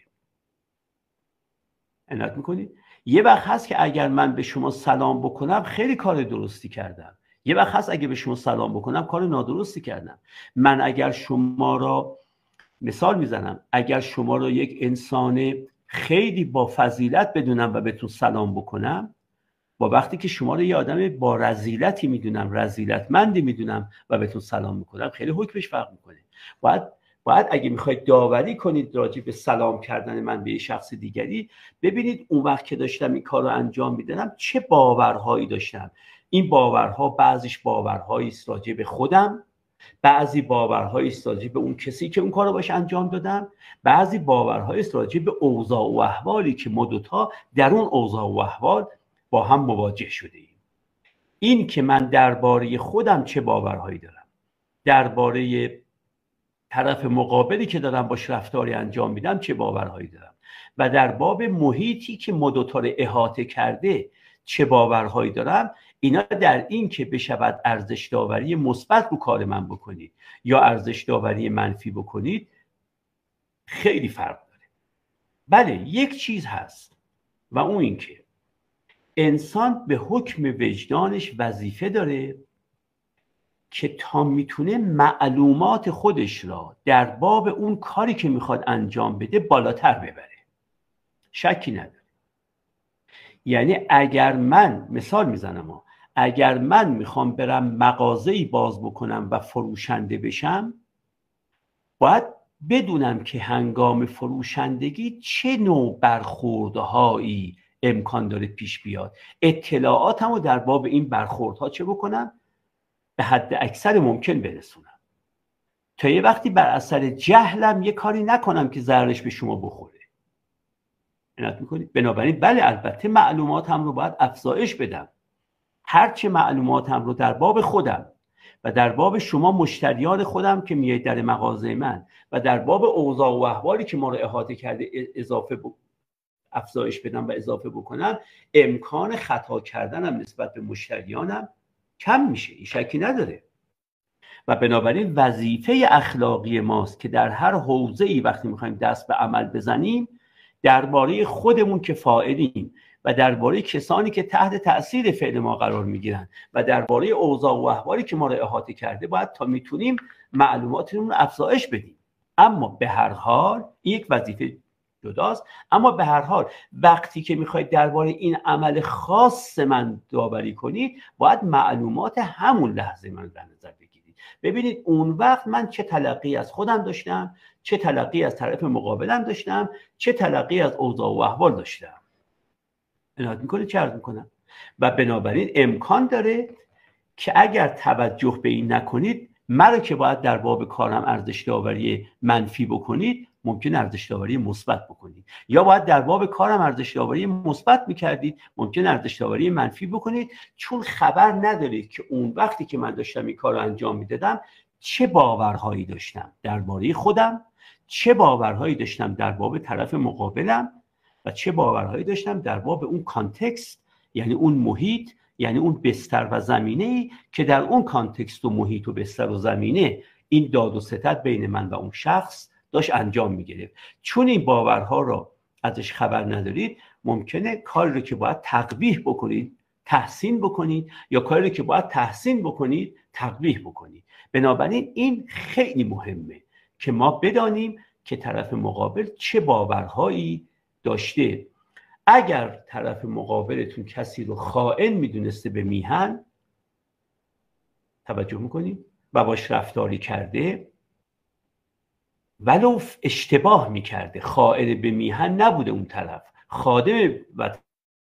عنایت میکنید؟ یه وقت هست که اگر من به شما سلام بکنم خیلی کار درستی کردم، یه وقت هست اگه به شما سلام بکنم کار نادرستی کردم. من اگر شما را، مثال میزنم، اگر شما را یک انسان خیلی با فضیلت بدونم و بهتون سلام بکنم، با وقتی که شما رو یه آدم با رذیلتی میدونم، رذیلتمندی میدونم و بهتون سلام میکنم، خیلی حکمش فرق میکنه. باید اگه میخواید داوری کنید راجع به سلام کردن من به یه شخص دیگری، ببینید اون وقت که داشتم این کار رو انجام میدادم چه باورهایی داشتم. این باورها بعضیش باورهایی است راجع به خودم، بعضی باورهایی است راجع به اون کسی که اون کار رو باش انجام دادم، بعضی باورهایی است راجع به اوضاع و احوالی که ما دوتا در اون اوضاع و احوال با هم مواجه شده ایم. این که من درباره خودم چه باورهایی دارم، درباره طرف مقابلی که دارم باش رفتاری انجام میدم چه باورهایی دارم، و در باب محیطی که ما دوتا رو احاطه کرده چه باورهایی دارم، اینا در این که بشود ارزش داوری مثبت رو کار من بکنید یا ارزش داوری منفی بکنید خیلی فرق داره. بله، یک چیز هست و اون این که انسان به حکم وجدانش وظیفه داره که تا میتونه معلومات خودش را در باب اون کاری که میخواد انجام بده بالاتر ببره. شکی نداره. یعنی اگر من، مثال میزنم، اگر من میخوام برم مغازه‌ای باز بکنم و فروشنده بشم، باید بدونم که هنگام فروشندگی چه نوع برخوردهایی امکان داره پیش بیاد. اطلاعاتمو در باب این برخوردها چه بکنم؟ به حد اکثر ممکن برسونم تا یه وقتی بر اثر جهلم یه کاری نکنم که ضررش به شما بخوره. عنایت میکنید؟ بنابراین بله البته معلوماتم رو باید افزایش بدم. هرچه معلوماتم رو در باب خودم و در باب شما مشتریان خودم که میایید در مغازه من و در باب اوضاع و احوالی که ما رو احاطه کرده افزایش بدم و اضافه بکنم، امکان خطا کردنم نسبت به مشتریانم کم میشه، این شکی نداره. و بنابراین وظیفه اخلاقی ماست که در هر حوزه‌ای وقتی میخوایم دست به عمل بزنیم، درباره خودمون که فاعلیم و درباره کسانی که تحت تأثیر فعل ما قرار میگیرن و درباره اوضاع و احوالی که ما رو احاطه کرده، باید تا میتونیم معلوماتمون رو افزایش بدیم. اما به هر حال یک وظیفه جداست، اما به هر حال وقتی که میخواید درباره این عمل خاص من داوری کنید، باید معلومات همون لحظه من در نظر بگیرید. ببینید اون وقت من چه تلقی از خودم داشتم، چه تلقی از طرف مقابلم داشتم، چه تلقی از اوضاع و احوال داشتم. عنایت میکنید چه عرض میکنم؟ و بنابراین امکان داره که اگر توجه به این نکنید، مرا که باید در باب کارم ارزش داوری منفی بکنید، ممکن ارزش داوری مثبت بکنید، یا باید در باب کارم ارزش داوری مثبت میکردید، ممکن ارزش داوری منفی بکنید، چون خبر ندارید که اون وقتی که من داشتم این کار رو انجام میدادم چه باورهایی داشتم درباره خودم، چه باورهایی داشتم در باب طرف مقابلم و چه باورهایی داشتم در باب اون کانتکست، یعنی اون محیط، یعنی اون بستر و زمینه‌ای که در اون کانتکست و محیط و بستر و زمینه این داد و ستد بین من و اون شخص داشت انجام میگرفت. چون این باورها رو ازش خبر ندارید، ممکنه کاری رو که باید تقبیح بکنید تحسین بکنید، یا کاری رو که باید تحسین بکنید تقبیح بکنید. بنابراین این خیلی مهمه که ما بدانیم که طرف مقابل چه باورهایی داشته. اگر طرف مقابلتون کسی رو خائن میدونسته به میهن، توجه میکنید، و باش رفتاری کرده، ولو اشتباه میکرده، خائن به میهن نبوده، اون طرف خادم وطن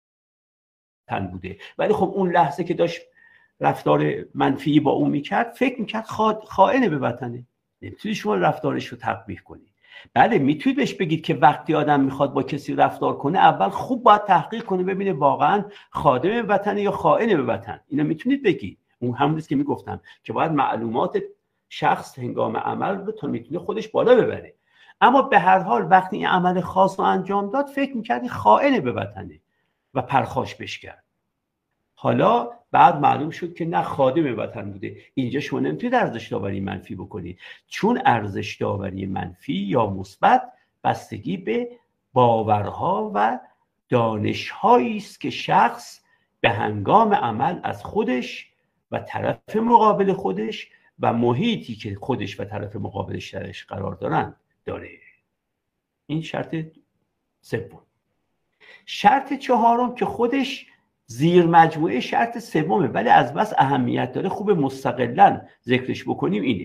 بوده، ولی خب اون لحظه که داشت رفتار منفی با اون میکرد، فکر میکرد خائن به وطنه. نمیتونید شما رفتارش رو تقبیح کنید. بله میتونید بهش بگید که وقتی آدم میخواد با کسی رفتار کنه، اول خوب باید تحقیق کنه ببینه واقعا خادم وطن یا خائن به وطن. اینا میتونید بگید. اون همونیه که میگفتم که باید معلومات شخص هنگام عمل رو تا میتونه خودش بالا ببره. اما به هر حال وقتی این عمل خاص رو انجام داد، فکر میکردی خائن به وطنه و پرخاش بش کرد. حالا بعد معلوم شد که نه، خادم وطن بوده. اینجا شما نمیتونید ارزش داوری منفی بکنید، چون ارزش داوری منفی یا مثبت بستگی به باورها و دانش‌هایی است که شخص به هنگام عمل از خودش و طرف مقابل خودش و محیطی که خودش و طرف مقابلش درش قرار دارند داره. این شرط سوم. شرط چهارم که خودش زیر مجموعه شرط سومه ولی از بس اهمیت داره، خوب مستقلاً ذکرش بکنیم،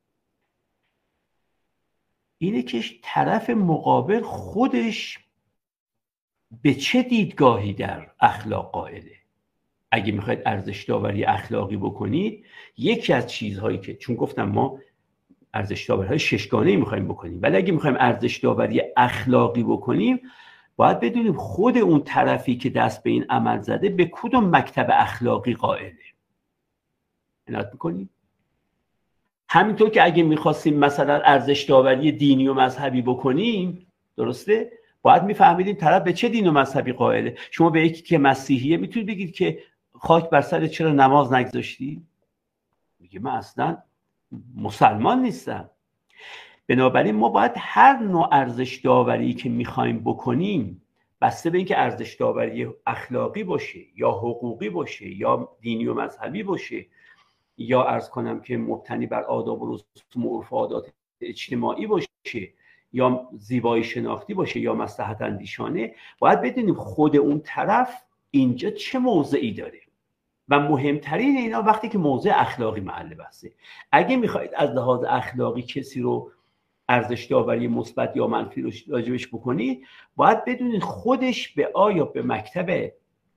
اینه که طرف مقابل خودش به چه دیدگاهی در اخلاق قائله. اگه میخواید ارزش داوری اخلاقی بکنید، یکی از چیزهایی که، چون گفتم ما ارزش داوری‌های ششگانه‌ای میخوایم بکنیم، ولی اگه میخوایم ارزش داوری اخلاقی بکنیم، باید بدونیم خود اون طرفی که دست به این عمل زده به کدوم مکتب اخلاقی قائله. عنایت میکنیم؟ همینطور که اگه میخواستیم مثلا ارزش داوری دینی و مذهبی بکنیم، درسته؟ باید میفهمیدیم طرف به چه دین و مذهبی قائله. شما به یکی که مسیحیه میتونید بگید که خاک بر سرت چرا نماز نگذاشتی؟ میگه من اصلا مسلمان نیستم. بنابراین ما باید هر نوع ارزش داوری که میخوایم بکنیم، بسته به اینکه ارزش داوری اخلاقی باشه یا حقوقی باشه یا دینی و مذهبی باشه یا عرض کنم که مبتنی بر آداب و رسوم و عرف و عادات اجتماعی باشه یا زیبایی شناختی باشه یا مصلحت اندیشانه، باید بدونیم خود اون طرف اینجا چه موضعی داره. و مهمترین اینا وقتی که موضع اخلاقی محل بحثه. اگه میخواید از لحاظ اخلاقی کسی رو ارزش داوری مثبت یا منفی رو راجبش بکنید، باید بدونید خودش به آیا به مکتب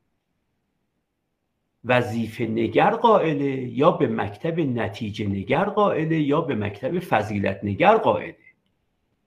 وظیفه نگر قائله یا به مکتب نتیجه نگر قائله یا به مکتب فضیلت نگر قائله.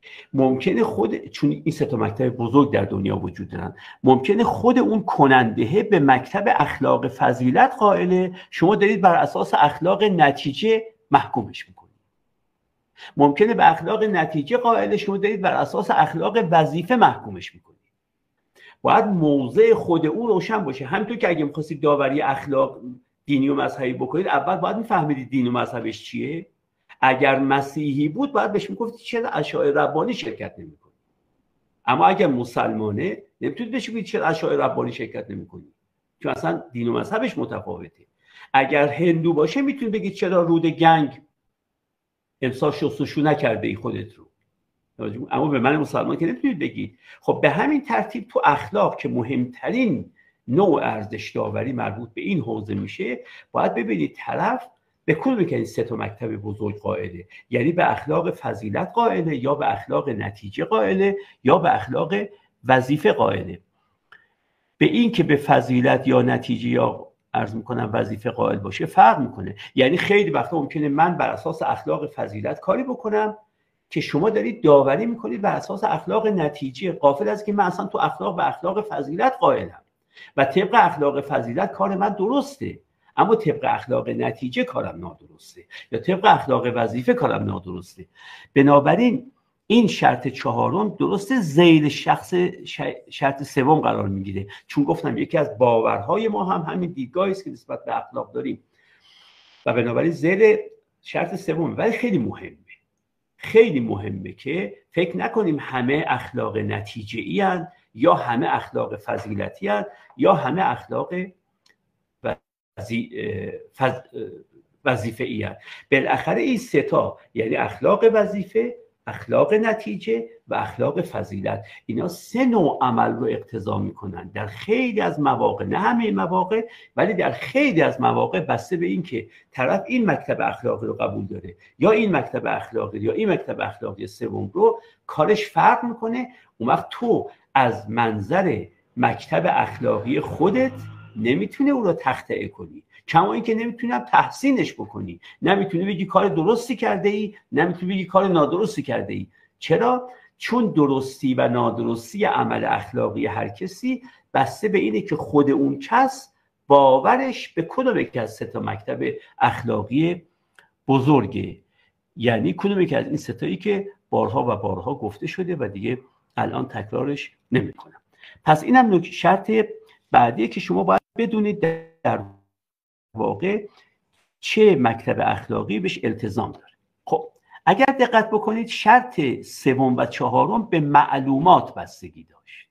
ممکنه چون این سه تا مکتب بزرگ در دنیا وجود دارن، ممکنه خود اون کننده به مکتب اخلاق فضیلت قائله، شما دارید بر اساس اخلاق نتیجه محکومش میکنید. ممکنه به اخلاق نتیجه قائله، شما دارید بر اساس اخلاق وظیفه محکومش میکنید. باید موضع خود او روشن باشه. همینطور که اگه می‌خواستید داوری اخلاق دینی و مذهبی بکنید، اول باید می‌فهمیدید دین و مذهبش چیه. اگر مسیحی بود باید بهش میگفتید چرا اشاعره ربانی شرکت نمی‌کنید. اما اگر مسلمانه نمیتونید بهش بگید چرا اشاعره ربانی شرکت نمی‌کنید، چون اصلا دین و مذهبش متفاوته. اگر هندو باشه میتونید بگید چرا رود گنگ امسال شستشو نکرده ای خودت رو. اما به من مسلمان که نمیتونید بگید. خب به همین ترتیب تو اخلاق که مهمترین نوع ارزش داوری مربوط به این حوزه میشه، باید ببینید طرف به کدوم که این سه تا مکتب بزرگ قائله، یعنی به اخلاق فضیلت قائله، یا به اخلاق نتیجه قائله، یا به اخلاق وظیفه قائله. به این که به فضیلت یا نتیجه یا عرض میکنم وظیفه قائل باشه فرق میکنه. یعنی خیلی وقتا ممکنه من بر اساس اخلاق فضیلت کاری بکنم که شما دارید داوری میکنید بر اساس اخلاق نتیجه، غافل از که من اصلا تو اخلاق به اخلاق فضیلت قائلم و طبق اخلاق فضیلت کار من درسته، اما طبق اخلاق نتیجه کارم نادرسته، یا طبق اخلاق وظیفه کارم نادرسته. بنابراین این شرط چهارم درسته ذیل شرط سوم قرار میگیره، چون گفتم یکی از باورهای ما هم همین دیدگاهی است که نسبت به اخلاق داریم و بنابراین ذیل شرط سوم. ولی خیلی مهمه که فکر نکنیم همه اخلاق نتیجه ای هستند، یا همه اخلاق فضیلتی هستند، یا همه اخلاق وظیفه ای هستند. بالاخره این سه تا، یعنی اخلاق وظیفه، اخلاق نتیجه و اخلاق فضیلت، اینا سه نوع عمل رو اقتضا میکنن در خیلی از مواقع، نه همه مواقع ولی در خیلی از مواقع، بسته به این که طرف این مکتب اخلاقی رو قبول داره یا این مکتب اخلاقی یا این مکتب اخلاقی سوم رو، کارش فرق میکنه. اون وقت تو از منظر مکتب اخلاقی خودت نمیتونه او رو تخطئه کنی، کما اینکه نمیتونم تحسینش بکنی. نمیتونی بگی کار درستی کرده ای، نمیتونی بگی کار نادرستی کرده ای. چرا؟ چون درستی و نادرستی عمل اخلاقی هر کسی بسته به اینه که خود اون کس باورش به کدوم یک از سه تا مکتب اخلاقی بزرگه، یعنی کدوم یک از این سه تایی که بارها و بارها گفته شده و دیگه الان تکرارش نمیکنم. پس اینم شرط بعدیه که شما باید بدونید در واقع چه مکتب اخلاقی بهش التزام داره. خب اگر دقت بکنید، شرط سوم و چهارم به معلومات بستگی داشت.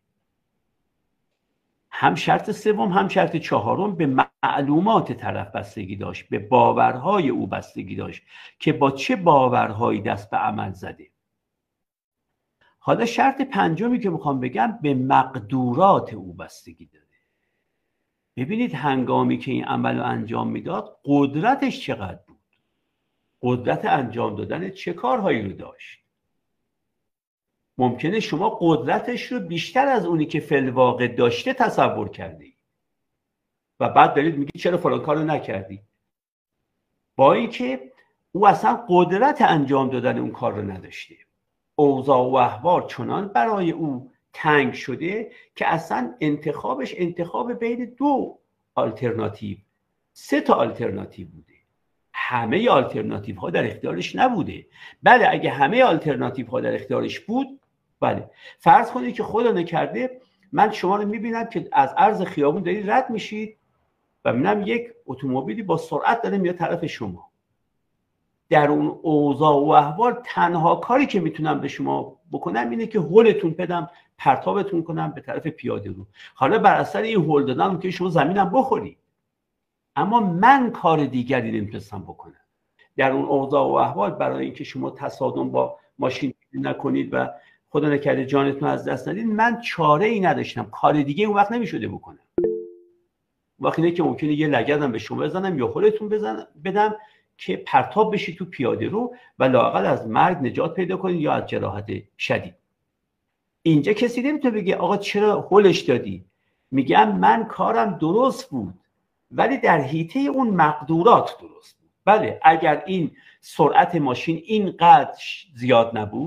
هم شرط سوم هم شرط چهارم به معلومات طرف بستگی داشت، به باورهای او بستگی داشت که با چه باورهایی دست به عمل زده. حالا شرط پنجمی که میخوام بگم به مقدورات او بستگی داره. ببینید هنگامی که این عمل رو انجام میداد قدرتش چقدر بود، قدرت انجام دادن چه کارهایی رو داشت. ممکنه شما قدرتش رو بیشتر از اونی که فی الواقع داشته تصور کردی و بعد دارید میگی چرا فلان کارو نکردی، با اینکه او اصلا قدرت انجام دادن اون کار رو نداشته. اوضاع و احوال چنان برای او تنگ شده که اصلا انتخابش انتخاب بین دو آلترناتیو، سه تا آلترناتیو بوده. همه آلترناتیو ها در اختیارش نبوده. بله اگه همه آلترناتیو ها در اختیارش بود، بله فرض کنید که خدا نکرده من شما رو میبینم که از عرض خیابون دارید رد میشید و میبینم یک اتومبیلی با سرعت داره میاد طرف شما. در اون اوضاع و احوال تنها کاری که میتونم به شما بکنم اینه که هولتون بدم، پرتابتون کنم به طرف پیاده رو. حالا بر اثر این هول دادن که شما زمینم بخوری، اما من کار دیگری نمیتونستم بکنم. در اون اوضاع و احوال برای اینکه شما تصادم با ماشین نکنید و خدا نکرده جانتون از دست ندید، من چاره ای نداشتم، کار دیگه اون وقت نمیشده بکنم. وقتی اینه که ممکنه یه لگدم به شما بزنم یا هولتون بدم که پرتاب بشی تو پیاده رو و لااقل از مرگ نجات پیدا کنید یا از جراحت شدید. اینجا کسی نمیتونه بگه آقا چرا هولش دادی؟ میگم من کارم درست بود ولی در حیطه اون مقدورات درست بود. بله اگر این سرعت ماشین اینقدر زیاد نبود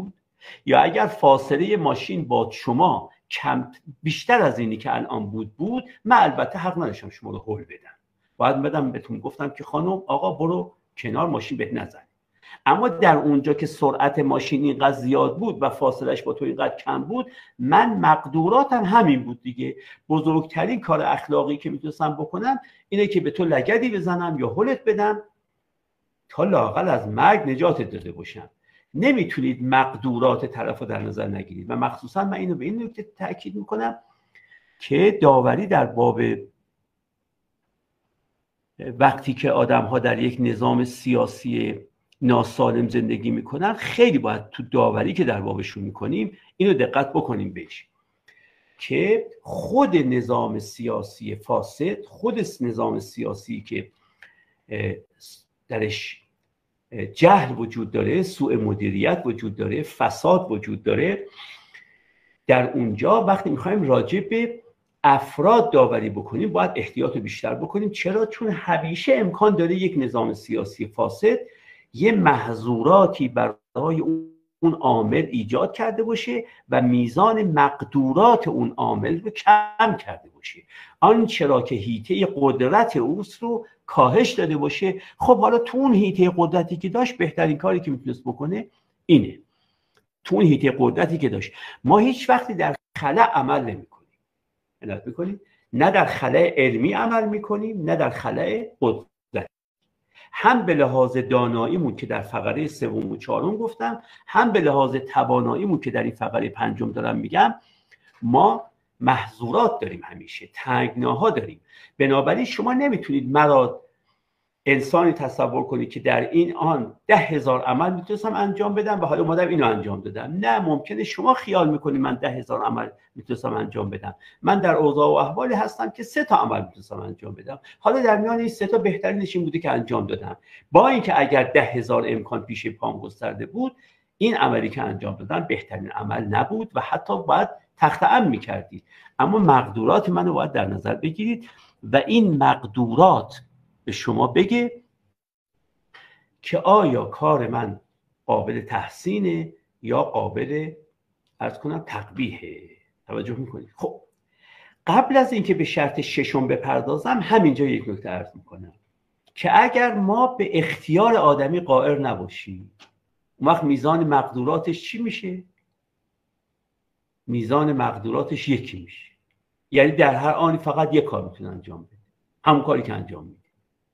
یا اگر فاصله ماشین با شما بیشتر از اینی که الان بود، من البته حق نداشتم شما رو هول بدم، باید بدم بهتون گفتم که خانم آقا برو کنار، ماشین بهت نزنه. اما در اونجا که سرعت ماشین اینقدر زیاد بود و فاصلش با تو اینقدر کم بود، من مقدوراتم همین بود دیگه. بزرگترین کار اخلاقی که میتونستم بکنم اینه که به تو لگدی بزنم یا هولت بدم تا لااقل از مرگ نجاتت داده باشم. نمیتونید مقدورات طرف رو در نظر نگیرید. و مخصوصا من اینو به این نکته تاکید میکنم که داوری در باب وقتی که آدم ها در یک نظام سیاسی ناسالم زندگی میکنن، خیلی باید تو داوری که در بابشون میکنیم اینو دقت بکنیم بهش که خود نظام سیاسی فاسد، خود نظام سیاسی که درش جهل وجود داره، سوء مدیریت وجود داره، فساد وجود داره، در اونجا وقتی میخوایم راجع به افراد داوری بکنیم باید احتیاط بیشتر بکنیم. چرا؟ چون همیشه امکان داره یک نظام سیاسی فاسد یه محظوراتی برای اون عامل ایجاد کرده باشه و میزان مقدورات اون عامل رو کم کرده باشه، آنچه را که حیطه قدرت اوست رو کاهش داده باشه. خب حالا تو اون حیطه قدرتی که داشت بهترین کاری که میتونست بکنه اینه. تو اون حیطه قدرتی که داشت ما هیچ وقتی در خلا عمل نمی‌کنیم. عنایت می‌کنیم، نه در خلا علمی عمل می‌کنیم نه در خلا قدرت. هم به لحاظ داناییمون که در فقره 3 و 4 گفتم، هم به لحاظ تواناییمون که در این فقره 5 دارم میگم، ما محظورات داریم، همیشه تنگناها داریم. بنابراین شما نمیتونید مرا انسانی تصور کنید که در این آن 10,000 عمل میتونستم انجام بدم و حالا اومدم اینو انجام دادم. نه، ممکنه شما خیال میکنید من 10,000 عمل میتونستم انجام بدم. من در اوضاع و احوالی هستم که 3 تا عمل میتونستم انجام بدم. حالا در میان این 3 تا بهترینش این بوده که انجام دادم، با اینکه اگر 10,000 امکان پیش پام گسترده بود، این عملی که انجام دادم بهترین عمل نبود و حتی باید تخت ام میکردید. اما مقدورات منو باید در نظر بگیرید و این مقدورات به شما بگه که آیا کار من قابل تحسینه یا قابل عرض کنم تقبیحه. توجه میکنید؟ خب قبل از اینکه به شرط 6 بپردازم، همینجا یک نکته عرض میکنم که اگر ما به اختیار آدمی قائل نباشیم، اون وقت میزان مقدوراتش چی میشه؟ میزان مقدوراتش یکی میشه. یعنی در هر آنی فقط یک کار میتونه انجام بده، همون کاری که انجام میده.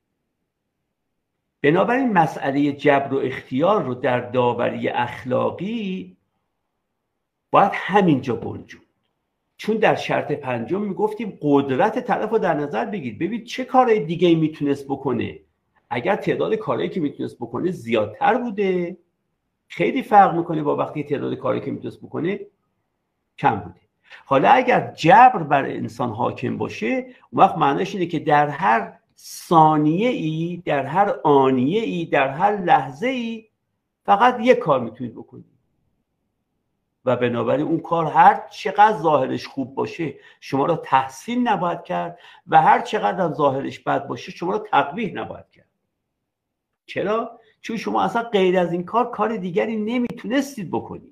بنابراین مسئله جبر و اختیار رو در داوری اخلاقی باید همینجا گنجوند. چون در شرط 5 میگفتیم قدرت طرف رو در نظر بگیرید. ببین چه کارهای دیگه ای میتونست بکنه. اگر تعداد کارهایی که میتونست بکنه زیادتر بوده، خیلی فرق میکنه با وقتی تعداد کارهایی که میتونست بکنه کم بوده. حالا اگر جبر بر انسان حاکم باشه، اون وقت معنیش اینه که در هر ثانیه ای، در هر آنیه ای، در هر لحظه ای فقط یک کار میتونید بکنید و بنابراین اون کار هر چقدر ظاهرش خوب باشه شما را تحسین نباید کرد و هر چقدر هم ظاهرش بد باشه شما را تقبیح نباید کرد. چرا؟ چون شما اصلا غیر از این کار دیگری نمیتونستید بکنید.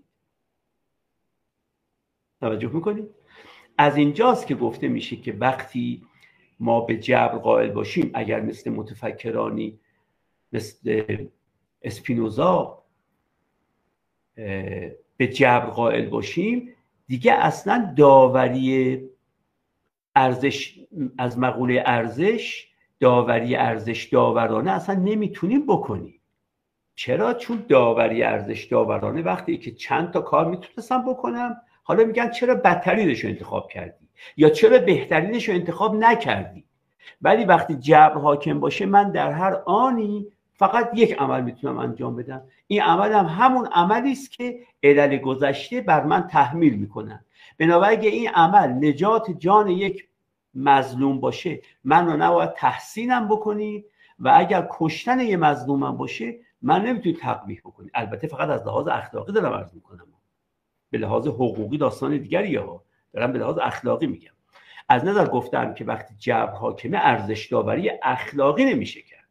توجه میکنید؟ از اینجاست که گفته میشه که وقتی ما به جبر قائل باشیم، اگر مثل متفکرانی مثل اسپینوزا به جبر قائل باشیم، دیگه اصلا داوری ارزش از مقوله ارزش، داوری ارزش داورانه اصلا نمیتونیم بکنیم. چرا؟ چون داوری ارزش داورانه وقتی که چند تا کار میتونستم بکنم، حالا میگن چرا بدترینش رو انتخاب کردی یا چرا بهترینش رو انتخاب نکردی. ولی وقتی جبر حاکم باشه، من در هر آنی فقط یک عمل میتونم انجام بدم. این عمل هم همون عملی است که علل گذشته بر من تحمیل میکنن. بنابراین اگه این عمل نجات جان یک مظلوم باشه، من رو نباید تحسینم بکنید و اگر کشتن یه مظلومم باشه من نمیتونید تقبیح بکنید. البته فقط از لحاظ اخلاقی دارم عرض میکنم، به لحاظ حقوقی داستان دیگری ها، دارم به لحاظ اخلاقی میگم. از نظر گفتم که وقتی جبر حاکمه ارزش داوری اخلاقی نمیشه کرد.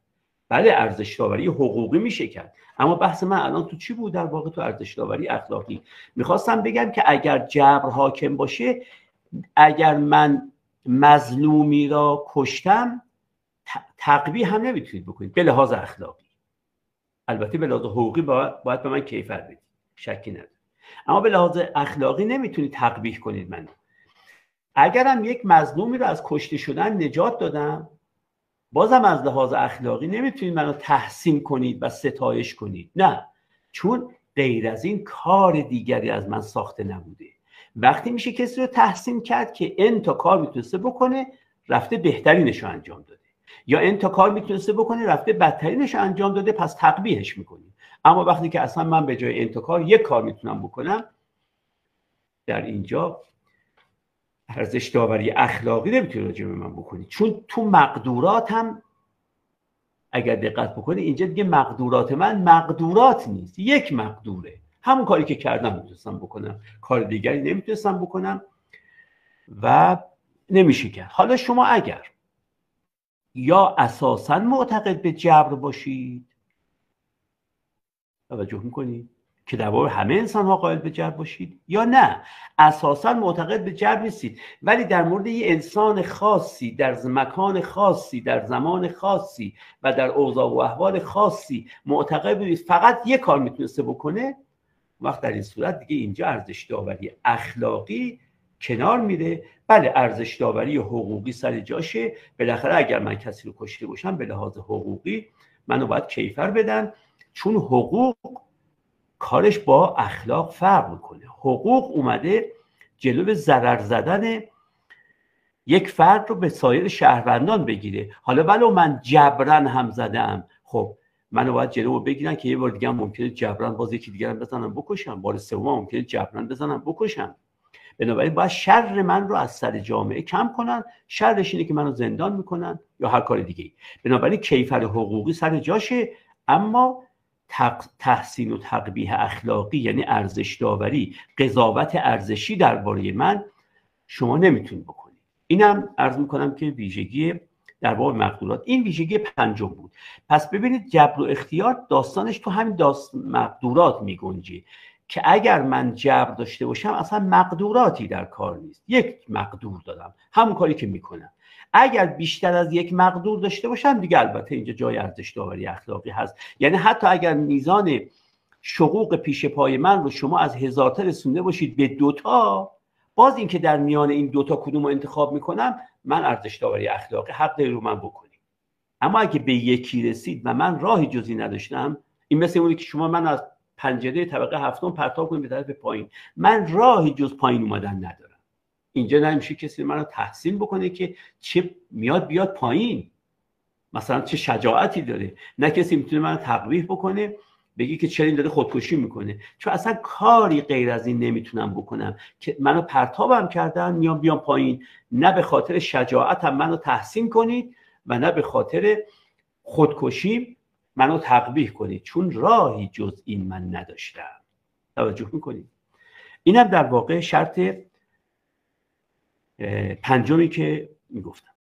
بله ارزش داوری حقوقی میشه کرد، اما بحث من الان تو چی بود؟ در واقع تو ارزش داوری اخلاقی. میخواستم بگم که اگر جبر حاکم باشه، اگر من مظلومی را کشتم تقویه هم نمیتونید بکنید به لحاظ اخلاقی. البته به لحاظ حقوقی باید به من کیفر بدید، شکی نداره، اما به لحاظ اخلاقی نمیتونید تقویه کنید منو. اگرم یک مظلومی رو از کشته شدن نجات دادم، بازم از لحاظ اخلاقی نمیتونید منو تحسین کنید و ستایش کنید، نه، چون غیر از این کار دیگری از من ساخته نبوده. وقتی میشه کسی رو تحسین کرد که این تا کار میتونسته بکنه رفته بهترینش رو انجام داده، یا این تا کار میتونسته بکنه رفته بدترینش رو انجام داده، پس تقبیحش میکنیم. اما وقتی که اصلا من به جای این تا کار یک کار میتونم بکنم، در اینجا ارزش داوری اخلاقی نمیتونه راجع به من بکنی، چون تو مقدورات هم اگر دقت بکنی اینجا دیگه مقدورات من مقدورات نیست، یک مقدوره، همون کاری که کردم میتونستم بکنم، کار دیگری نمیتونستم بکنم و نمیشه کرد. حالا شما اگر یا اساساً معتقد به جبر باشید، توجه میکنید که در واقع همه انسان ها قائل به جبر باشید، یا نه اساساً معتقد به جبر نیستید ولی در مورد یه انسان خاصی در مکان خاصی در زمان خاصی و در اوضاع و احوال خاصی معتقد بودید فقط یه کار میتونسته بکنه، وقت در این صورت دیگه اینجا ارزش داوری اخلاقی کنار میره. بله ارزش داوری حقوقی سر جاشه، بالاخره اگر من کسی رو کشته باشم به لحاظ حقوقی منو باید کیفر بدن، چون حقوق کارش با اخلاق فرق میکنه. حقوق اومده جلو ضرر زدن یک فرد رو به سایر شهروندان بگیره. حالا ولو من جبران هم زدم، خب منو باید جلو بگیرن که یه بار دیگه هم ممکنه جبران باز یکی دیگه هم بزنم بکشم، بار سوم ممکنه جبران بزنم بکشم. بنابراین باید شر من رو از سر جامعه کم کنن، شرش اینه که منو زندان میکنن یا هر کار دیگه. بنابراین کیفر حقوقی سر جاشه، اما تحسین و تقبیح اخلاقی یعنی ارزش داوری، قضاوت ارزشی درباره من شما نمیتونید بکنید. اینم عرض میکنم که ویژگی در باب مقدورات، این ویژگی پنجم بود. پس ببینید جبر و اختیار داستانش تو همین مقدورات میگنجه که اگر من جبر داشته باشم اصلا مقدوراتی در کار نیست، یک مقدور دارم همون کاری که میکنم. اگر بیشتر از یک مقدور داشته باشم دیگه البته اینجا جای ارزش داوری اخلاقی هست. یعنی حتی اگر میزان شقوق پیش پای من رو شما از 1000 تا رسونده باشید به 2 تا، باز این که در میان این 2 تا کدوم رو انتخاب میکنم، من ارزش داوری اخلاقی حق داری رو من بکنید. اما اگه به یکی رسید و من راهی جزی نداشتم، این مثل اونی که شما من از پنجره طبقه 7 پرتاب کنید به طرف پایین، من راهی جز پایین اومدن ندارم. اینجا نمیشه کسی منو تحسین بکنه که چه بیاد پایین، مثلا چه شجاعتی داره، نه کسی میتونه منو تقبیح بکنه بگی که چرا این داره خودکشی میکنه، چون اصلا کاری غیر از این نمیتونم بکنم که منو پرتابم کردن بیام پایین. نه به خاطر شجاعتم منو تحسین کنید و نه به خاطر خودکشی منو تقبیح کنید، چون راهی جز این من نداشتم. توجه میکنید؟ اینم در واقع شرط پنجمی که میگفتم.